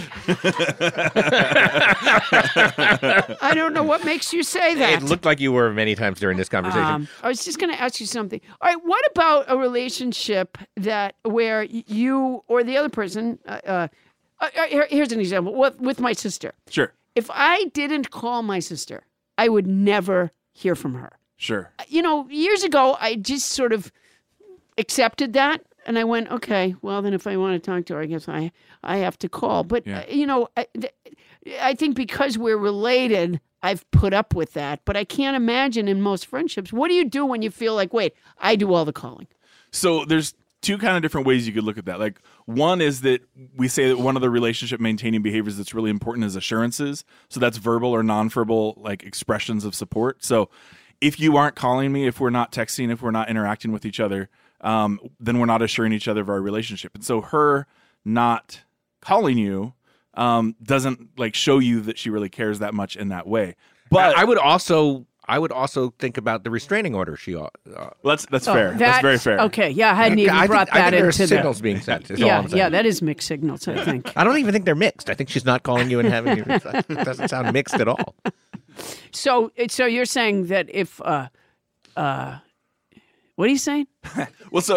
I don't know what makes you say that. It looked like you were many times during this conversation. Um, I was just going to ask you something. All right, what about a relationship that where y- you or the other person? Uh, uh, uh, here- here's an example with, with my sister. Sure. If I didn't call my sister, I would never hear from her. Sure. You know, years ago, I just sort of accepted that, and I went, okay, well, then if I want to talk to her, I guess I I have to call. But Yeah. uh, you know, I, th- I think because we're related, I've put up with that. But I can't imagine in most friendships. What do you do when you feel like, wait, I do all the calling? So there's two kind of different ways you could look at that. Like one is that we say that one of the relationship maintaining behaviors that's really important is assurances. So that's verbal or nonverbal like expressions of support. So if you aren't calling me, if we're not texting, if we're not interacting with each other, um, then we're not assuring each other of our relationship. And so her not calling you um, doesn't like show you that she really cares that much in that way. But I I would also, I would also think about the restraining order. She, uh, well, that's that's Oh, fair. That's very fair. Okay, yeah, I hadn't even I think, brought I think that there are into signals the. being sent. Is all Yeah, I'm saying. yeah, that is mixed signals, I think. I don't even think they're mixed. I think she's not calling you and having you. It doesn't sound mixed at all. So, so you're saying that if, uh, uh, what are you saying? Well, so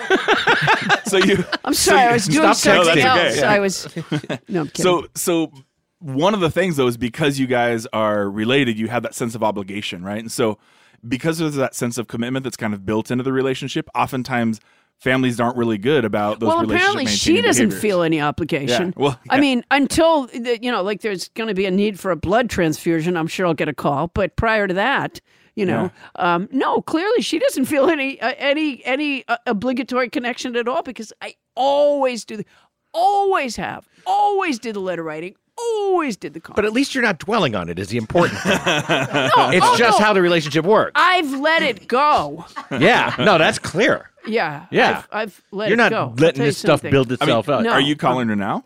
so you. I'm sorry, I was doing stop something texting. No, else. that's okay. I was. No, I'm kidding. So so one of the things though is because you guys are related, you have that sense of obligation, right? And so because there's that sense of commitment that's kind of built into the relationship, oftentimes families aren't really good about those well, relationship apparently she maintaining doesn't behaviors. feel any obligation. Yeah, well, I yeah. mean, until the, you know, like there's going to be a need for a blood transfusion, I'm sure I'll get a call. But prior to that, you know, um, no, clearly she doesn't feel any uh, any any uh, obligatory connection at all because I always do, the, always have, always did the letter writing, always did the call. But at least you're not dwelling on it is the important thing. no, It's oh, just no. how the relationship works. I've let it go. Yeah. No, that's clear. Yeah, Yeah. I've, I've let You're it not go. I'll letting tell you this stuff something. build I mean, itself up. no. Are you calling her now?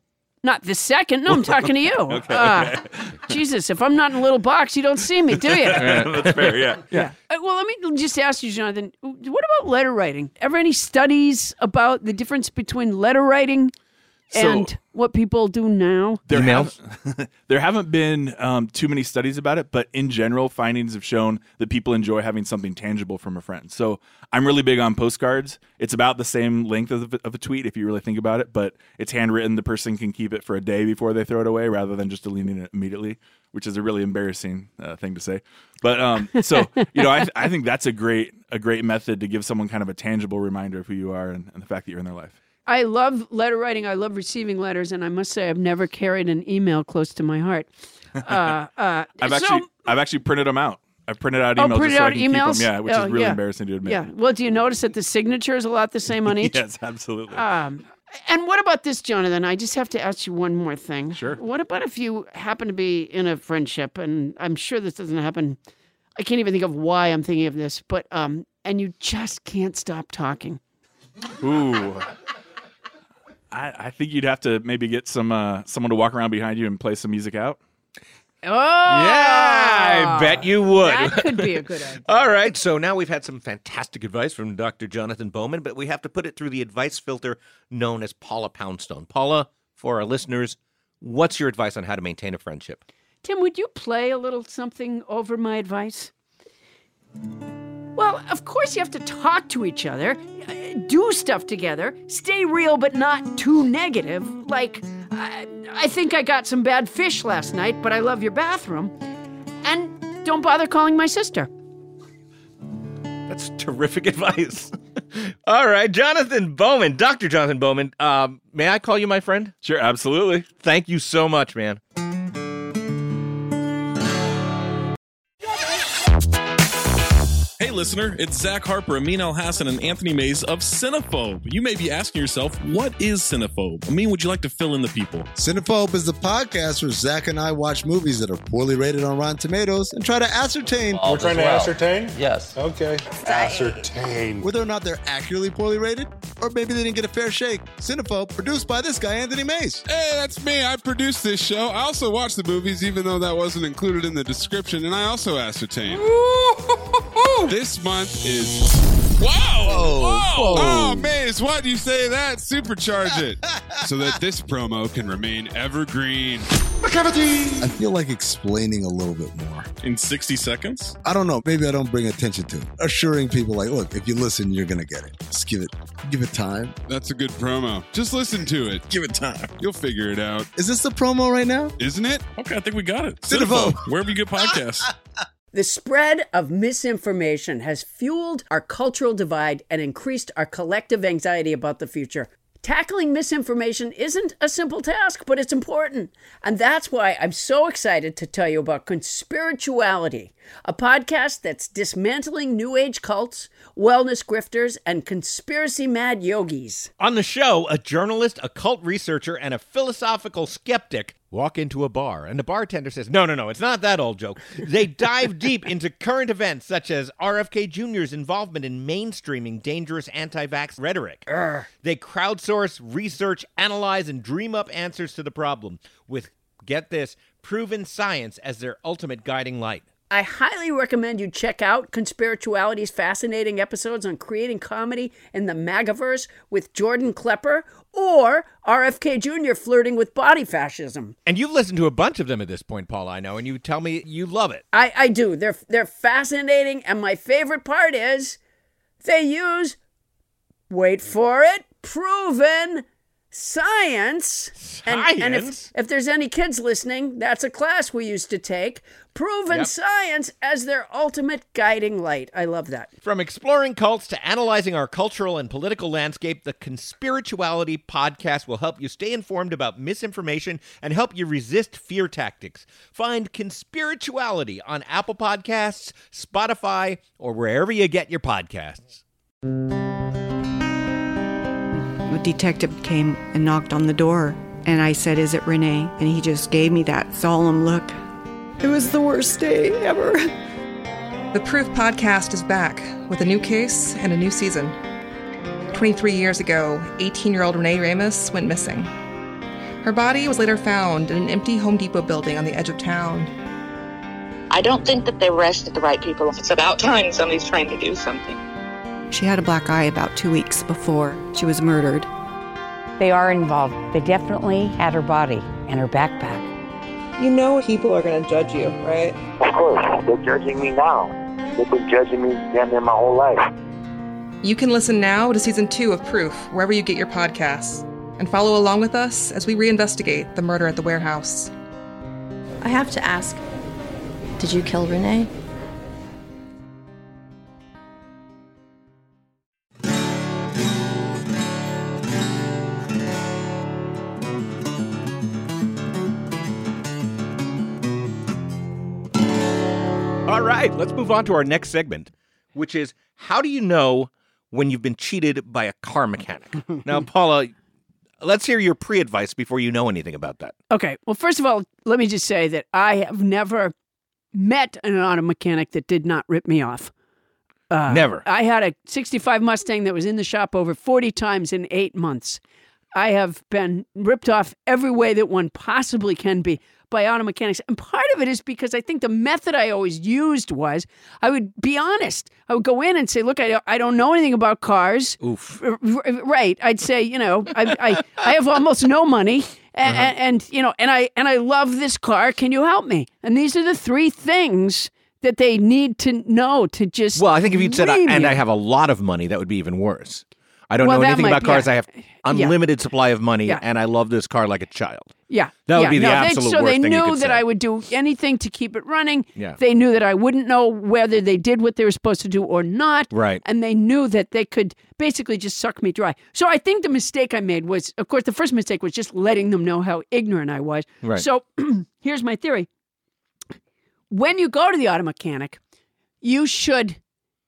Not the second. No, I'm talking to you. okay, uh, okay. Jesus, if I'm not in a little box, you don't see me, do you? That's fair. Yeah. Yeah. Uh, well, let me just ask you, Jonathan. What about letter writing? Ever any studies about the difference between letter writing and So- what people do now? There, Emails? have, there haven't been um, too many studies about it, but in general, findings have shown that people enjoy having something tangible from a friend. So I'm really big on postcards. It's about the same length of, the, of a tweet if you really think about it, but it's handwritten. The person can keep it for a day before they throw it away rather than just deleting it immediately, which is a really embarrassing uh, thing to say. But um, so, you know, I, I think that's a great a great method to give someone kind of a tangible reminder of who you are and, and the fact that you're in their life. I love letter writing. I love receiving letters, and I must say I've never carried an email close to my heart. Uh, uh, I've so- actually I've actually printed them out. I've printed out Oh, emails printed just so I out can emails? keep them. Yeah, which Oh, is really yeah. embarrassing to admit. Yeah. Well, do you notice that the signature is a lot the same on each? Yes, absolutely. Um, and what about this, Jonathan? I just have to ask you one more thing. Sure. What about if you happen to be in a friendship, and I'm sure this doesn't happen. I can't even think of why I'm thinking of this, but um, and you just can't stop talking. Ooh. I, I think you'd have to maybe get some uh, someone to walk around behind you and play some music out. Oh, Yeah, I bet you would. That could be a good idea. All right, so now we've had some fantastic advice from Doctor Jonathan Bowman, but we have to put it through the advice filter known as Paula Poundstone. Paula, for our listeners, what's your advice on how to maintain a friendship? Tim, would you play a little something over my advice? Well, of course you have to talk to each other, uh, do stuff together, stay real but not too negative. Like, I, I think I got some bad fish last night, but I love your bathroom. And don't bother calling my sister. That's terrific advice. All right, Jonathan Bowman, Doctor Jonathan Bowman, um, may I call you my friend? Sure, absolutely. Thank you so much, man. Hey, listener. It's Zach Harper, Amin Al-Hassan, and Anthony Mays of Cinephobe. You may be asking yourself, what is Cinephobe? Amin, would you like to fill in the people? Cinephobe is the podcast where Zach and I watch movies that are poorly rated on Rotten Tomatoes and try to ascertain. We're trying to well. ascertain? Yes. Okay. Ascertain. Whether or not they're accurately poorly rated, or maybe they didn't get a fair shake. Cinephobe, produced by this guy, Anthony Mays. Hey, that's me. I produced this show. I also watch the movies, even though that wasn't included in the description, and I also ascertain. This month is... Wow! Whoa. Whoa! Oh, Maze, why do you say that? Supercharge it so that this promo can remain evergreen. I feel like explaining a little bit more. In sixty seconds? I don't know. Maybe I don't bring attention to it. Assuring people like, look, if you listen, you're going to get it. Just give it, give it time. That's a good promo. Just listen to it. Give it time. You'll figure it out. Is this the promo right now? Isn't it? Okay, I think we got it. Cinephobe. Wherever you get podcasts. The spread of misinformation has fueled our cultural divide and increased our collective anxiety about the future. Tackling misinformation isn't a simple task, but it's important. And that's why I'm so excited to tell you about Conspirituality, a podcast that's dismantling New Age cults, wellness grifters, and conspiracy-mad yogis. On the show, a journalist, a cult researcher, and a philosophical skeptic walk into a bar, and the bartender says, no, no, no, it's not that old joke. They dive deep into current events, such as R F K Junior's involvement in mainstreaming dangerous anti-vax rhetoric. Urgh. They crowdsource, research, analyze, and dream up answers to the problem with, get this, proven science as their ultimate guiding light. I highly recommend you check out Conspirituality's fascinating episodes on creating comedy in the MAGAverse with Jordan Klepper, or R F K Junior flirting with body fascism. And you've listened to a bunch of them at this point, Paula, I know, and you tell me you love it. I, I do. They're, they're fascinating, and my favorite part is they use, wait for it, proven science. Science? And, and if, if there's any kids listening, that's a class we used to take. Proven yep. science as their ultimate guiding light. I love that. From exploring cults to analyzing our cultural and political landscape, the Conspirituality podcast will help you stay informed about misinformation and help you resist fear tactics. Find Conspirituality on Apple Podcasts, Spotify, or wherever you get your podcasts. A detective came and knocked on the door, and I said, "Is it Renee?" And he just gave me that solemn look. It was the worst day ever. The Proof podcast is back with a new case and a new season. twenty-three years ago, eighteen-year-old Renee Ramos went missing. Her body was later found in an empty Home Depot building on the edge of town. I don't think that they arrested the right people. It's about time somebody's trying to do something. She had a black eye about two weeks before she was murdered. They are involved. They definitely had her body and her backpack. You know people are going to judge you, right? Of course. They're judging me now. They've been judging me damn near my whole life. You can listen now to Season two of Proof, wherever you get your podcasts, and follow along with us as we reinvestigate the murder at the warehouse. I have to ask, did you kill Renee? All right, let's move on to our next segment, which is how do you know when you've been cheated by a car mechanic? Now, Paula, let's hear your pre-advice before you know anything about that. Okay. Well, first of all, let me just say that I have never met an auto mechanic that did not rip me off. Uh, Never. I had a sixty-five Mustang that was in the shop over forty times in eight months. I have been ripped off every way that one possibly can be by auto mechanics. And part of it is because I think the method I always used was I would be honest. I would go in and say, look, I, I don't know anything about cars. Oof. R- right. I'd say, you know, I I, I have almost no money. And, uh-huh. and, and, you know, and I and I love this car. Can you help me? And these are the three things that they need to know to just Well, I think if you'd said, ream and you. I have a lot of money, that would be even worse. I don't Well, know that anything might- about cars. yeah. I have unlimited supply of money, Yeah. and I love this car like a child. Yeah. That would yeah, be the no, absolute they, So worst they thing you knew could that say. I would do anything to keep it running. Yeah. They knew that I wouldn't know whether they did what they were supposed to do or not. Right. And they knew that they could basically just suck me dry. So I think the mistake I made was, of course, the first mistake was just letting them know how ignorant I was. Right. So here's my theory. When you go to the auto mechanic, you should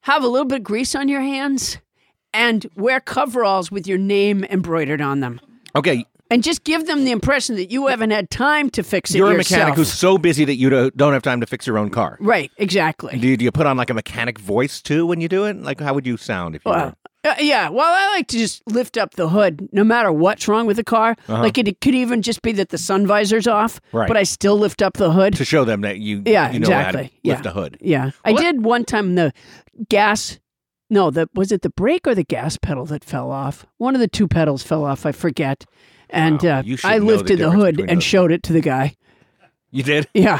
have a little bit of grease on your hands and wear coveralls with your name embroidered on them. Okay. And just give them the impression that you haven't had time to fix it You're yourself. a mechanic who's so busy that you don't don't have time to fix your own car. Right, exactly. Do you, do you put on like a mechanic voice too when you do it? Like how would you sound if you Well, uh, yeah, well, I like to just lift up the hood no matter what's wrong with the car. Uh-huh. Like it, it could even just be that the sun visor's off, Right. but I still lift up the hood. were to show them that you, Yeah, you know how to exactly. lift Yeah. a hood? Yeah, I did one time the gas. No, the was it the brake or the gas pedal that fell off? One of the two pedals fell off. I forget. And Wow, uh, you should I know the lifted the, difference hood between and those. showed it to the guy. You did? Yeah.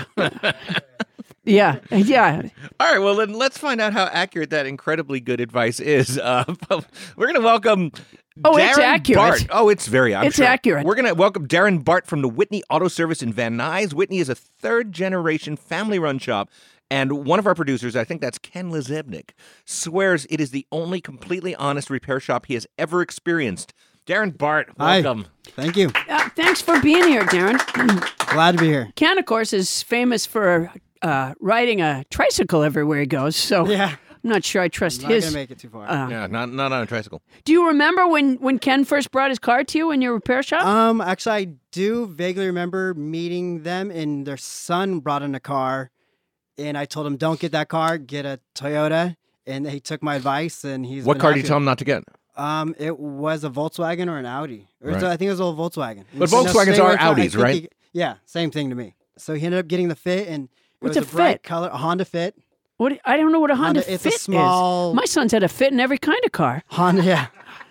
yeah. Yeah. All right, well, then let's find out how accurate that incredibly good advice is. Uh, we're going to welcome Oh, Darren it's accurate. Bart. Oh, it's very, I'm It's sure. accurate. We're going to welcome Darren Bart from the Whitney Auto Service in Van Nuys. Whitney is a third-generation family-run shop, and one of our producers, I think that's Ken Lizebnik, swears it is the only completely honest repair shop he has ever experienced. Darren Bart, Hi. welcome. Thank you. Uh, thanks for being here, Darren. Glad to be here. Ken, of course, is famous for uh, riding a tricycle everywhere he goes. So Yeah. I'm not sure I trust Not his. gonna make it too far. uh, Yeah, not not on a tricycle. Do you remember when, when Ken first brought his car to you in your repair shop? Um, actually, I do vaguely remember meeting them, and their son brought in a car, and I told him, "Don't get that car, get a Toyota." And he took my advice, and he's. What been car did happy. you tell him not to get? Um, it was a Volkswagen or an Audi. Or Right. I think it was a little Volkswagen. But He said, "No, Volkswagens stay are away from it." I Audis, think right? he- yeah, same thing to me. So he ended up getting the Fit, and it What's was a a bright Fit? color, a Honda Fit. What I don't know what a Honda, Honda- it's a Fit small- is. My son's had a Fit in every kind of car. Honda, yeah.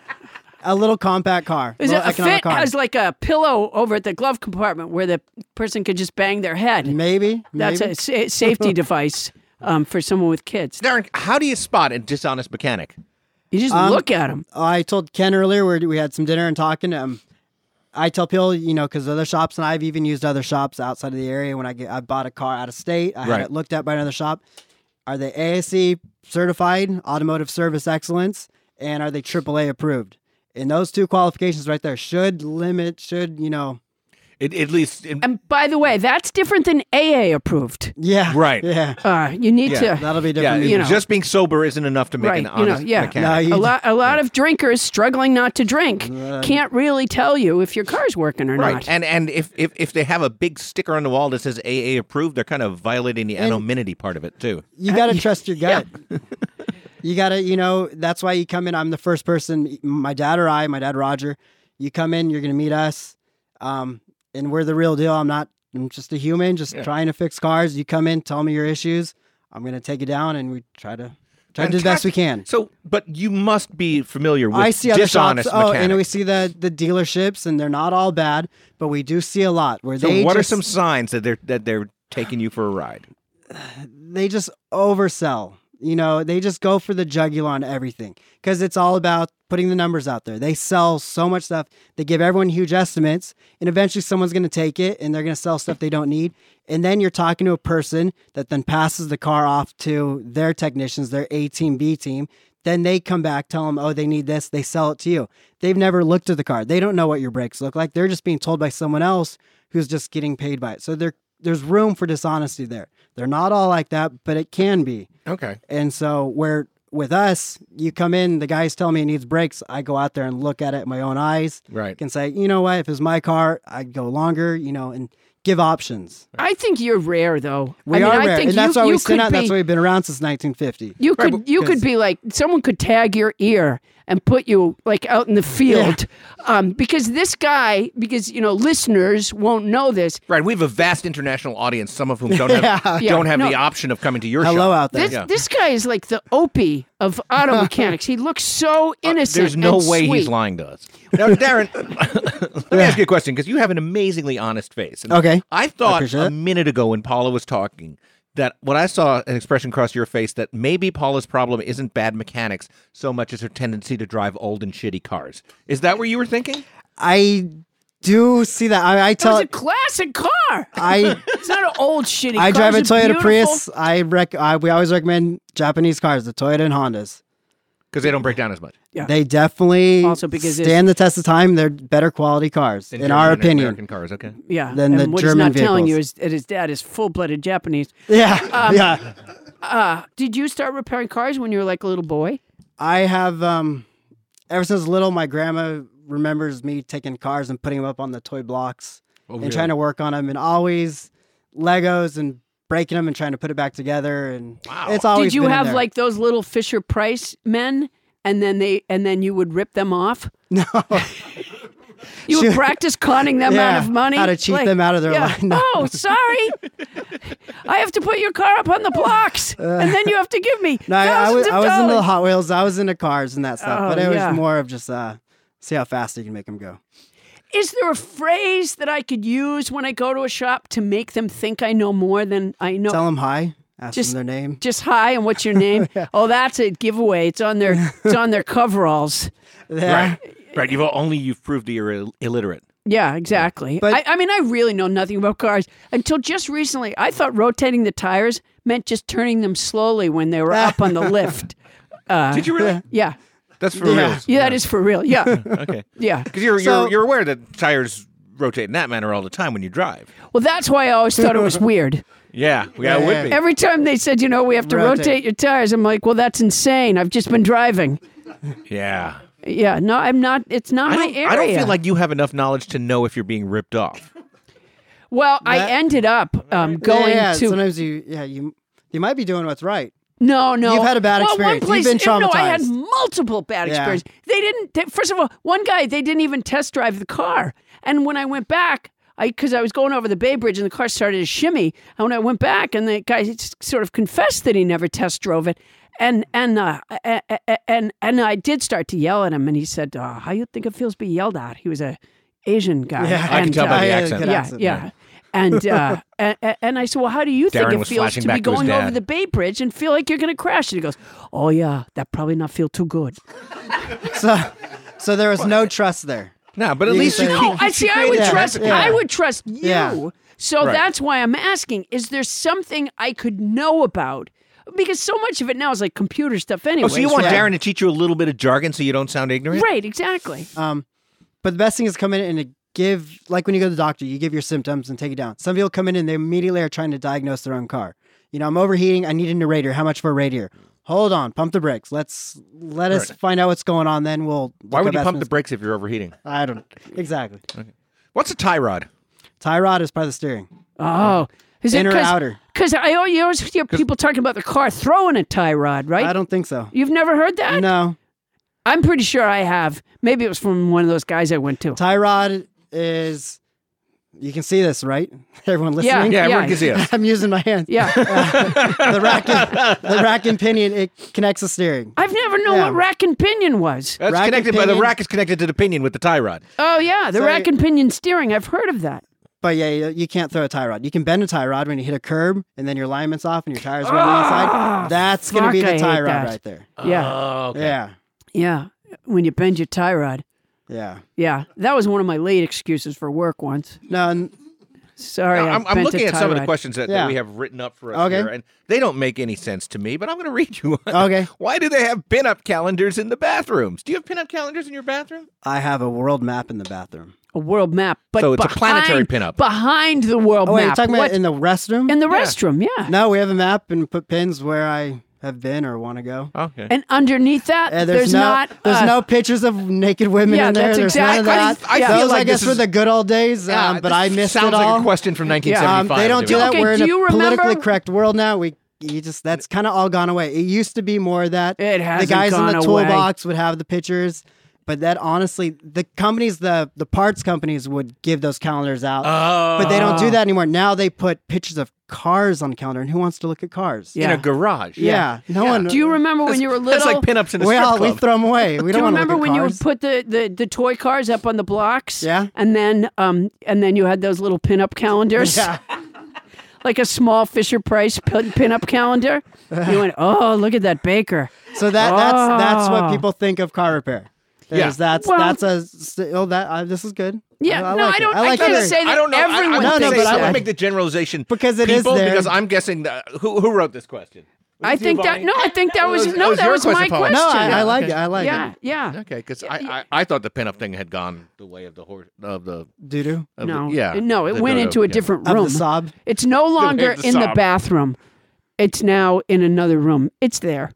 A little compact car. Is it little a economic Fit car. has like a pillow over at the glove compartment where the person could just bang their head? Maybe. That's maybe. a sa- safety device um, for someone with kids. Darren, how do you spot a dishonest mechanic? You just Um, look at him. I told Ken earlier where we had some dinner and talking. Um, I tell people, you know, because other shops, and I've even used other shops outside of the area. When I get, I bought a car out of state, I Right. had it looked at by another shop. Are they A S E certified, automotive service excellence, and are they triple A approved? And those two qualifications right there should limit, should you know? It, at least, it, And by the way, that's different than A A approved. Yeah, right. Yeah, Uh, you need Yeah. to. that'll be Yeah, different. you know. just being sober isn't enough to make Right, an you know, honest yeah. mechanic. No, you- A lot, a lot of drinkers struggling not to drink Uh, can't really tell you if your car's working or Right, not. and and if, if if they have a big sticker on the wall that says A A approved, they're kind of violating the And- anonymity part of it too. You got to trust your gut. You got to, you know, that's why you come in. I'm the first person, my dad or I, my dad, Roger, you come in, you're going to meet us. Um, and we're the real deal. I'm not, I'm just a human, just Yeah. trying to fix cars. You come in, tell me your issues. I'm going to take it down, and we try to, try to do the best we can. So, but you must be familiar with I see other dishonest shops. Oh, mechanics. and we see the, the dealerships, and they're not all bad, but we do see a lot where so, they what just, are some signs that they're that they're taking you for a ride? they just oversell. You know, they just go for the jugular on everything because it's all about putting the numbers out there. They sell so much stuff. They give everyone huge estimates, and eventually someone's going to take it and they're going to sell stuff they don't need. And then you're talking to a person that then passes the car off to their technicians, their A team, B team. Then they come back, tell them, oh, they need this. They sell it to you. They've never looked at the car. They don't know what your brakes look like. They're just being told by someone else who's just getting paid by it. So there, there's room for dishonesty there. They're not all like that, but it can be. Okay. And so where with us, you come in, the guy's telling me it needs brakes. I go out there and look at it with my own eyes. Right. Can say, you know what, if it's my car, I'd go longer, you know, and give options. I think you're rare, though. We I mean, are I rare. think And that's you, why you we sit could out. That's be- why we've been around since nineteen fifty. You Right, could but- you could 'cause- be like someone could tag your ear and put you like out in the field, um, because this guy, because you know listeners won't know this. Right, we have a vast international audience, some of whom don't have Yeah. don't have No. the option of coming to your Hello shop. out there. This Yeah. this guy is like the Opie of auto mechanics. He looks so innocent. There's no and way sweet. he's lying to us. Now, Darren, let me ask you a question because you have an amazingly honest face. And Okay. I I thought appreciate a it. minute ago when Paula was talking that when I saw an expression cross your face that maybe Paula's problem isn't bad mechanics so much as her tendency to drive old and shitty cars. Is that what you were thinking? I do see that. I, I That tell was a classic car. I It's not an old shitty. I car. drive a It's Toyota beautiful- Prius. I rec. I, we always recommend Japanese cars, the Toyota and Hondas. Because they don't break down as much. Yeah. They definitely Also because it's- stand the test of time. They're better quality cars, Than in German our and opinion. American cars, okay. Yeah. Than and the what German he's not telling you vehicles. is that his dad is full-blooded Japanese. Yeah, Um, yeah. uh, did you start repairing cars when you were like a little boy? I have, um, ever since little, my grandma remembers me taking cars and putting them up on the toy blocks Oh, and really? trying to work on them, and always Legos and breaking them and trying to put it back together. And wow. it's always Did you been in have there. like those little Fisher Price men, and then they and then you would rip them off? No. You would practice conning them Yeah, out of money? how to cheat Like, them out of their yeah. life. No. Oh, sorry. I have to put your car up on the blocks, and then you have to give me No, I, I thousands was, of I was into the dollars. Hot Wheels. I was into cars and that stuff, Oh, but it yeah. was more of just uh, see how fast you can make them go. Is there a phrase that I could use when I go to a shop to make them think I know more than I know? Tell them hi. Ask Just- them their name. Just hi, and what's your name? Oh, that's a giveaway. It's on their it's on their coveralls. Yeah. Right. Right. You've only you've proved that you're Ill- illiterate. Yeah, exactly. But- I, I mean, I really know nothing about cars until just recently. I thought rotating the tires meant just turning them slowly when they were up on the lift. Uh, Did you really? Yeah. That's for Yeah. real. Yeah, that is for real. Yeah. Okay. Yeah. Because you're So- you're you're aware that tires rotate in that manner all the time when you drive. Well, that's why I always thought it was weird. Yeah. Yeah. It Yeah, would yeah. be. Every time they said, you know, we have to rotate, Rotate. your tires, I'm like, well, that's insane. I've just been driving. Yeah. Yeah. No, I'm not. It's not I my don't, area. I don't feel like you have enough knowledge to know if you're being ripped off. Well, I That- ended up um, going yeah, yeah, to. sometimes you, yeah, you, you might be doing what's right. No, no. You've had a bad well, experience. One place, You've been No, I had traumatized. multiple bad Yeah. experiences. They didn't. They, first of all, one guy they didn't even test drive the car, and when I went back, I because I was going over the Bay Bridge and the car started to shimmy, and when I went back, and the guy just sort of confessed that he never test drove it. And and uh, and and and I did start to yell at him, and he said, uh, "How you think it feels to be yelled at?" He was a Asian guy. Yeah, I can and, tell by uh, the yeah, accent. good yeah, accent, yeah. And, uh, and and I said, well, how do you think Darren it was feels flashing to back be to his going over dad. the Bay Bridge and feel like you're going to crash? And he goes, oh yeah, that probably not feel too good. So, so there was no trust there. No, but at You least you say- keep. No, I see. I would Yeah, trust. yeah. I would trust you. Yeah. So Right. that's why I'm asking: is there something I could know about? Because so much of it now is like computer stuff anyway. Oh, so you want Yeah. Darren to teach you a little bit of jargon so you don't sound ignorant? Right, exactly. Um, but the best thing is come in and to give, like when you go to the doctor, you give your symptoms and take it down. Some people come in and they immediately are trying to diagnose their own car. You know, I'm overheating. I need a new radiator. How much for a radiator? Hold on, pump the brakes. Let's let us Right. find out what's going on. Then we'll. Why look would up you pump the estimates. brakes if you're overheating? I don't exactly. What's a tie rod? Tie rod is part of the steering. Oh, is Inner it or cause, outer? Because I al- you always hear people talking about the car throwing a tie rod, right? I don't think so. You've never heard that? No, I'm pretty sure I have. Maybe it was from one of those guys I went to. tie rod is. You can see this, right? Everyone Yeah, listening. Yeah, everyone yeah. can see us. I'm using my hands. Yeah. the rack, and, the rack and pinion. It connects the steering. I've never known Yeah. what rack and pinion was. That's Rack and connected by the pinion. rack is connected to the pinion with the tie rod. Oh, yeah, the So- rack and pinion steering. I've heard of that. But yeah, you, you can't throw a tie rod. You can bend a tie rod when you hit a curb, and then your alignment's off, and your tires are on the inside. That's going to be fuck, the I tie hate rod that. right there. Yeah. Oh, okay. Yeah, Yeah. When you bend your tie rod. yeah. Yeah. That was one of my late excuses for work once. No, n- Sorry. Now, I I'm, I'm bent looking a at tie some of the rod. questions that, that Yeah. we have written up for us Okay. here, and they don't make any sense to me, but I'm going to read you one. Okay. Why do they have pinup calendars in the bathrooms? Do you have pinup calendars in your bathroom? I have a world map in the bathroom. A world map. But So it's a behind, planetary pinup. Behind the world Oh wait, you're map. talking What- about in the restroom? in the Yeah. restroom, yeah. No, we have a map and put pins where I have been or want to go. Okay. And underneath that, Uh, there's, no, not. there's uh, no pictures of naked women Yeah, in there. that's There's none of exactly- that. I feel Those, like I guess, this were is- the good old days. Yeah, um, but this I missed sounds it all. like a question from nineteen Um, seventy-five. they don't to do me. that. Okay, We're in do a you politically remember- correct world now. We you just that's kind of all gone away. It used to be more that It the hasn't guys in gone the away. toolbox would have the pictures. But that honestly, the companies, the the parts companies would give those calendars out. Oh. But they don't do that anymore. Now they put pictures of cars on the calendar. And who wants to look at cars? In Yeah. a garage. Yeah. No one. Do you remember when you were little? That's like pinups in a strip Well, club. we throw them away. We Do don't you want to remember look when at you would cars. put the, the, the toy cars up on the blocks? Yeah. And then um and then you had those little pinup calendars. Yeah. Like a small Fisher Price pin, pinup calendar. You went, oh, look at that baker. So that that's that's Oh. what people think of car repair. Yeah. Is that's Well- that's a oh that uh, this is good. Yeah, I, I no, like I it. don't. I I, like can't hearing- say that I don't know. I, I everyone would No, no, say, thinks but I I that. would make the generalization Because it is people, there. Because I'm guessing that, who who wrote this question. Was I it you, think that Bonnie? no, I think that was, It was- it no, was that your was my question, Paul. question. No, I, I Yeah, like okay. it. I like yeah, it. yeah. Okay, because I, I I thought the pinup thing had gone the way of the horse of the Doo doo. of No, the, yeah no, it the went dodo, into a yeah. different Of room. the sob. It's no longer the in the sob. bathroom. It's now in another room. It's there.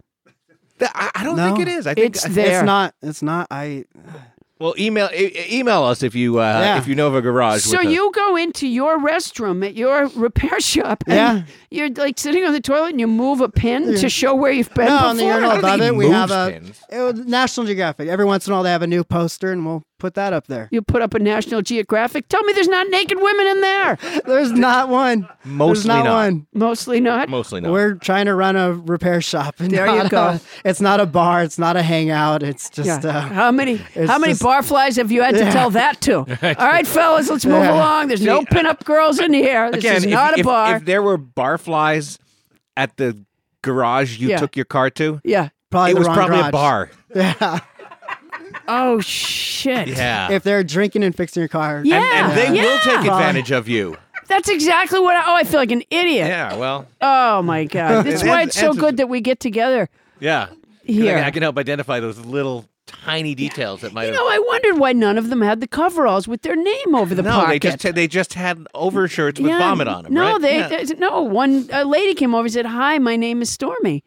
I, I don't No. think it is. I think It's there. It's not. It's not. I. Well, email e- email us if you uh, Yeah. if you know of a garage. So with a- you go into your restroom at your repair shop, and Yeah. you're like sitting on the toilet, and you move a pin to show where you've been No, before. on the urinal I don't above think he it, we have moves a pins. it was National Geographic. Every once in a while, they have a new poster, and we'll put that up there. You put up a National Geographic. Tell me there's not naked women in there. There's not one. There's Mostly not, not. one. Mostly not. Mostly not. We're trying to run a repair shop. And There you not go. a- it's not a bar. It's not a hangout. It's just. Yeah. Uh, how many it's how many just- barflies have you had to Yeah. tell that to? All right, fellas, let's move Yeah. along. There's no pinup girls in here. This Again, is if, not a if- bar. if there were barflies at the garage you Yeah. took your car to, yeah. Probably it the was wrong probably a garage. bar. Yeah. Oh shit. Yeah. If they're drinking and fixing your car. Yeah. and, and they will Yeah. take advantage of you. That's exactly what I, oh, I feel like an idiot. Yeah, well, Oh my God. That's And- why and- it's so and- good that we get together. yeah. 'Cause I Here. can, I can help identify those little tiny details that might You have. know, I wondered why none of them had the coveralls with their name over the no, pocket. they just had, they just had overshirts with Yeah, vomit on them. No, right? they, Yeah. they- no. One a lady came over and said, "Hi, my name is Stormy,"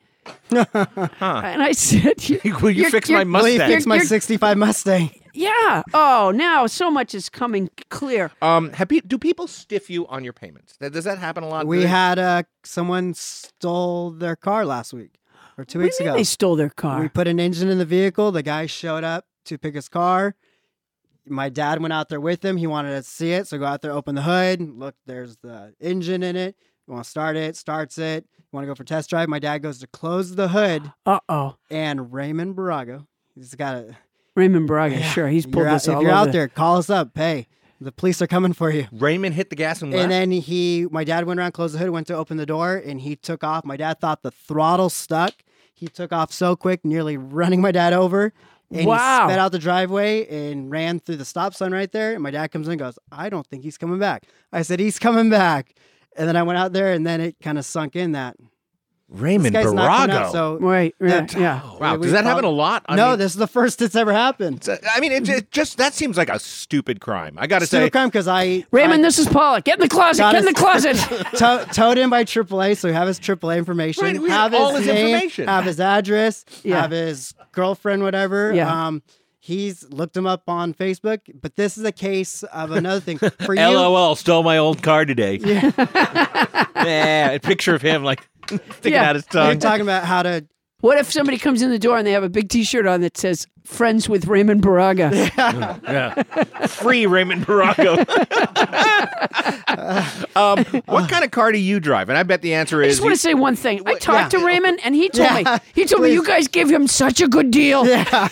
Huh. and I said, Will you you're- fix you're- my Will you Mustang? fix my you're- sixty-five Mustang? "Yeah." Oh, now so much is coming clear. Um, have pe- do people stiff you on your payments? Th- Does that happen a lot? We Do they- had uh, someone stole their car last week or two What do weeks you mean ago. they stole their car? We put an engine in the vehicle. The guy showed up to pick his car. My dad went out there with him. He wanted to see it. So go out there, open the hood. Look, there's the engine in it. You want to start it, starts it. You want to go for a test drive. My dad goes to close the hood. Uh oh. And Raymond Barago, he's got a. Raymond Braga, sure, he's pulled You're out- this all If you're over. out there, call us up. Hey, the police are coming for you. Raymond hit the gas and left. And then he, my dad went around, closed the hood, went to open the door, and he took off. My dad thought the throttle stuck. He took off so quick, nearly running my dad over. And Wow. he sped out the driveway and ran through the stop sign right there. And my dad comes in and goes, I don't think he's coming back. I said, he's coming back. And then I went out there, and then it kind of sunk in that Raymond this guy's not coming Barago. out, so Right, right, that- yeah. Wow, we does that called- happen a lot? I no, mean- this is the first it's ever happened. I mean, it, it just that seems like a stupid crime. I got to say, Stupid crime because I Raymond, I, this is Paula. Get in the closet. got Get in the his- closet. to- towed in by triple A, so we have his triple A information. Right, we have have all his his name, information. have his address, Yeah. have his girlfriend, whatever. Yeah. Um, he's looked him up on Facebook, but this is a case of another thing for you. LOL, stole my old car today. Yeah. Yeah, a picture of him like sticking Yeah. out his You're tongue. talking about how to. What if somebody comes in the door and they have a big T-shirt on that says "Friends with Raymond Baraga"? Yeah, free Raymond Barago. um, what kind of car do you drive? And I bet the answer I is just want to say one thing. I talked yeah. to Raymond, and he told Yeah, me he told me you guys gave him such a good deal. Yeah.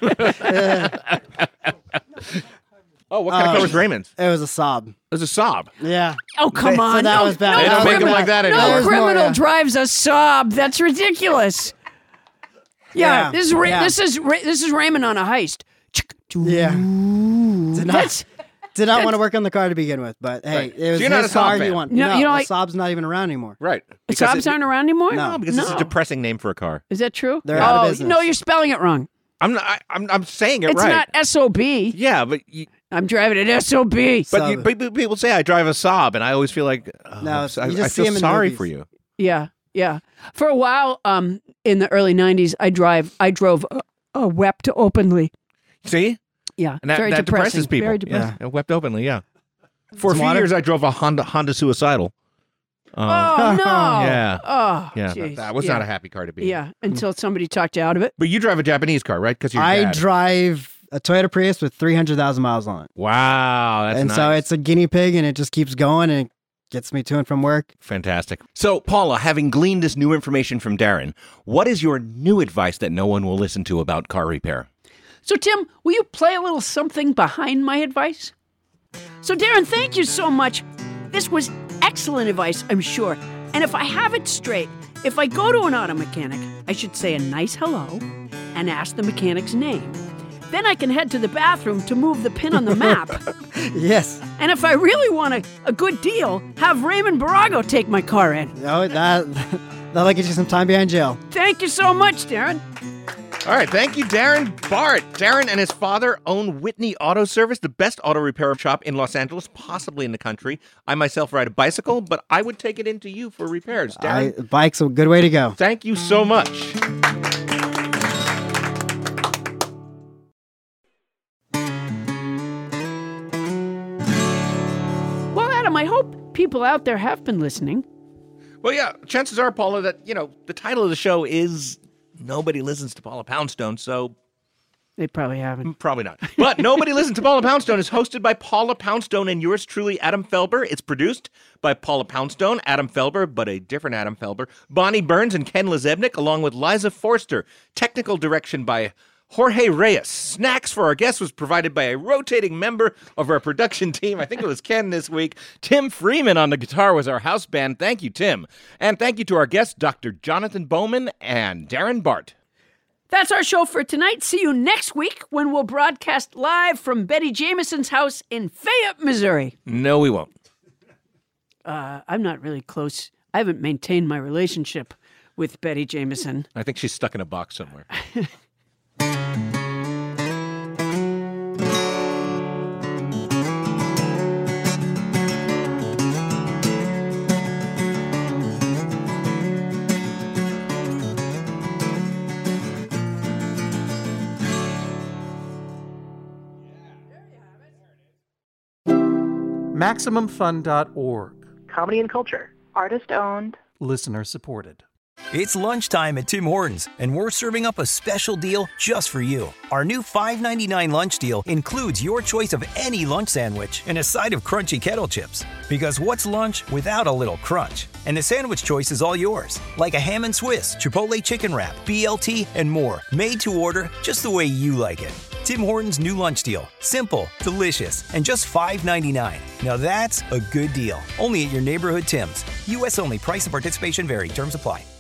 Oh, what kind of car was Raymond's? It was a sob. It was a Saab. Yeah. Oh come So on! that no, was bad. No They don't make 'em criminal, like that no anymore. There's more, criminal yeah. drives a Saab. That's ridiculous. Yeah, Yeah, this is Ra- yeah. this is Ra- this is Raymond on a heist. Yeah. Did not, That's did not want to work on the car to begin with, but hey, Right. it was So you're not his a Saab car. He fan? wanted. No, No, you know, the like- Saab's not even around anymore. Right. Saabs aren't around anymore. No. because it's a depressing name for a car. Is that true? They're oh, out of business. no, you're spelling it wrong. I'm not. I, I'm. I'm saying it It's right. not S O B. Yeah, but you, I'm driving an S O B. but you, Saab. people people say I drive a Saab, and I always feel like oh, No, I, you just I see feel him in sorry movies. for you. Yeah, yeah. For a while, um, in the early nineties, I drive. I drove. Uh, uh, wept openly. See, Yeah, and that, very that depressing. depresses people. Very depressing. Yeah, I wept openly. Yeah, for a Some few water? years I drove a Honda Honda Suicidal. Uh, Oh no! Yeah. Oh, yeah, jeez. that, that was yeah. not a happy car to be. in. Yeah, until somebody talked you out of it. But you drive a Japanese car, right? Because you're I dad. drive a Toyota Prius with three hundred thousand miles on it. Wow, that's and nice. so it's a guinea pig and it just keeps going and it gets me to and from work. Fantastic. So, Paula, having gleaned this new information from Darren, what is your new advice that no one will listen to about car repair? So, Tim, will you play a little something behind my advice? So, Darren, thank you so much. This was excellent advice, I'm sure. And if I have it straight, if I go to an auto mechanic, I should say a nice hello and ask the mechanic's name. Then I can head to the bathroom to move the pin on the map. Yes. And if I really want a, a good deal, have Raymond Barago take my car in. Oh, that that'll get you some time behind jail. Thank you so much, Darren. All right, thank you, Darren Bart. Darren and his father own Whitney Auto Service, the best auto repair shop in Los Angeles, possibly in the country. I myself ride a bicycle, but I would take it into you for repairs. Darren, I, bike's a good way to go. Thank you so much. Well, Adam, I hope people out there have been listening. Well, yeah, chances are, Paula, that, you know, the title of the show is Nobody Listens to Paula Poundstone, so... They probably haven't. Probably not. But Nobody Listens to Paula Poundstone is hosted by Paula Poundstone and yours truly, Adam Felber. It's produced by Paula Poundstone, Adam Felber, but a different Adam Felber, Bonnie Burns, and Ken Lezebnik, along with Liza Forster. Technical direction by Jorge Reyes. Snacks for our guests was provided by a rotating member of our production team. I think it was Ken this week. Tim Freeman on the guitar was our house band. Thank you, Tim. And thank you to our guests, Doctor Jonathan Bowman and Darren Bart. That's our show for tonight. See you next week when we'll broadcast live from Betty Jameson's house in Fayette, Missouri. No, we won't. Uh, I'm not really close. I haven't maintained my relationship with Betty Jameson. I think she's stuck in a box somewhere. Maximum Fun dot org. Comedy and culture. Artist owned. Listener supported. It's lunchtime at Tim Hortons, and we're serving up a special deal just for you. Our new five ninety-nine lunch deal includes your choice of any lunch sandwich and a side of crunchy kettle chips. Because what's lunch without a little crunch? And the sandwich choice is all yours, like a ham and Swiss, Chipotle chicken wrap, B L T, and more, made to order just the way you like it. Tim Hortons' new lunch deal. Simple, delicious, and just five ninety-nine. Now that's a good deal. Only at your neighborhood Tim's. U S only. Price and participation vary. Terms apply.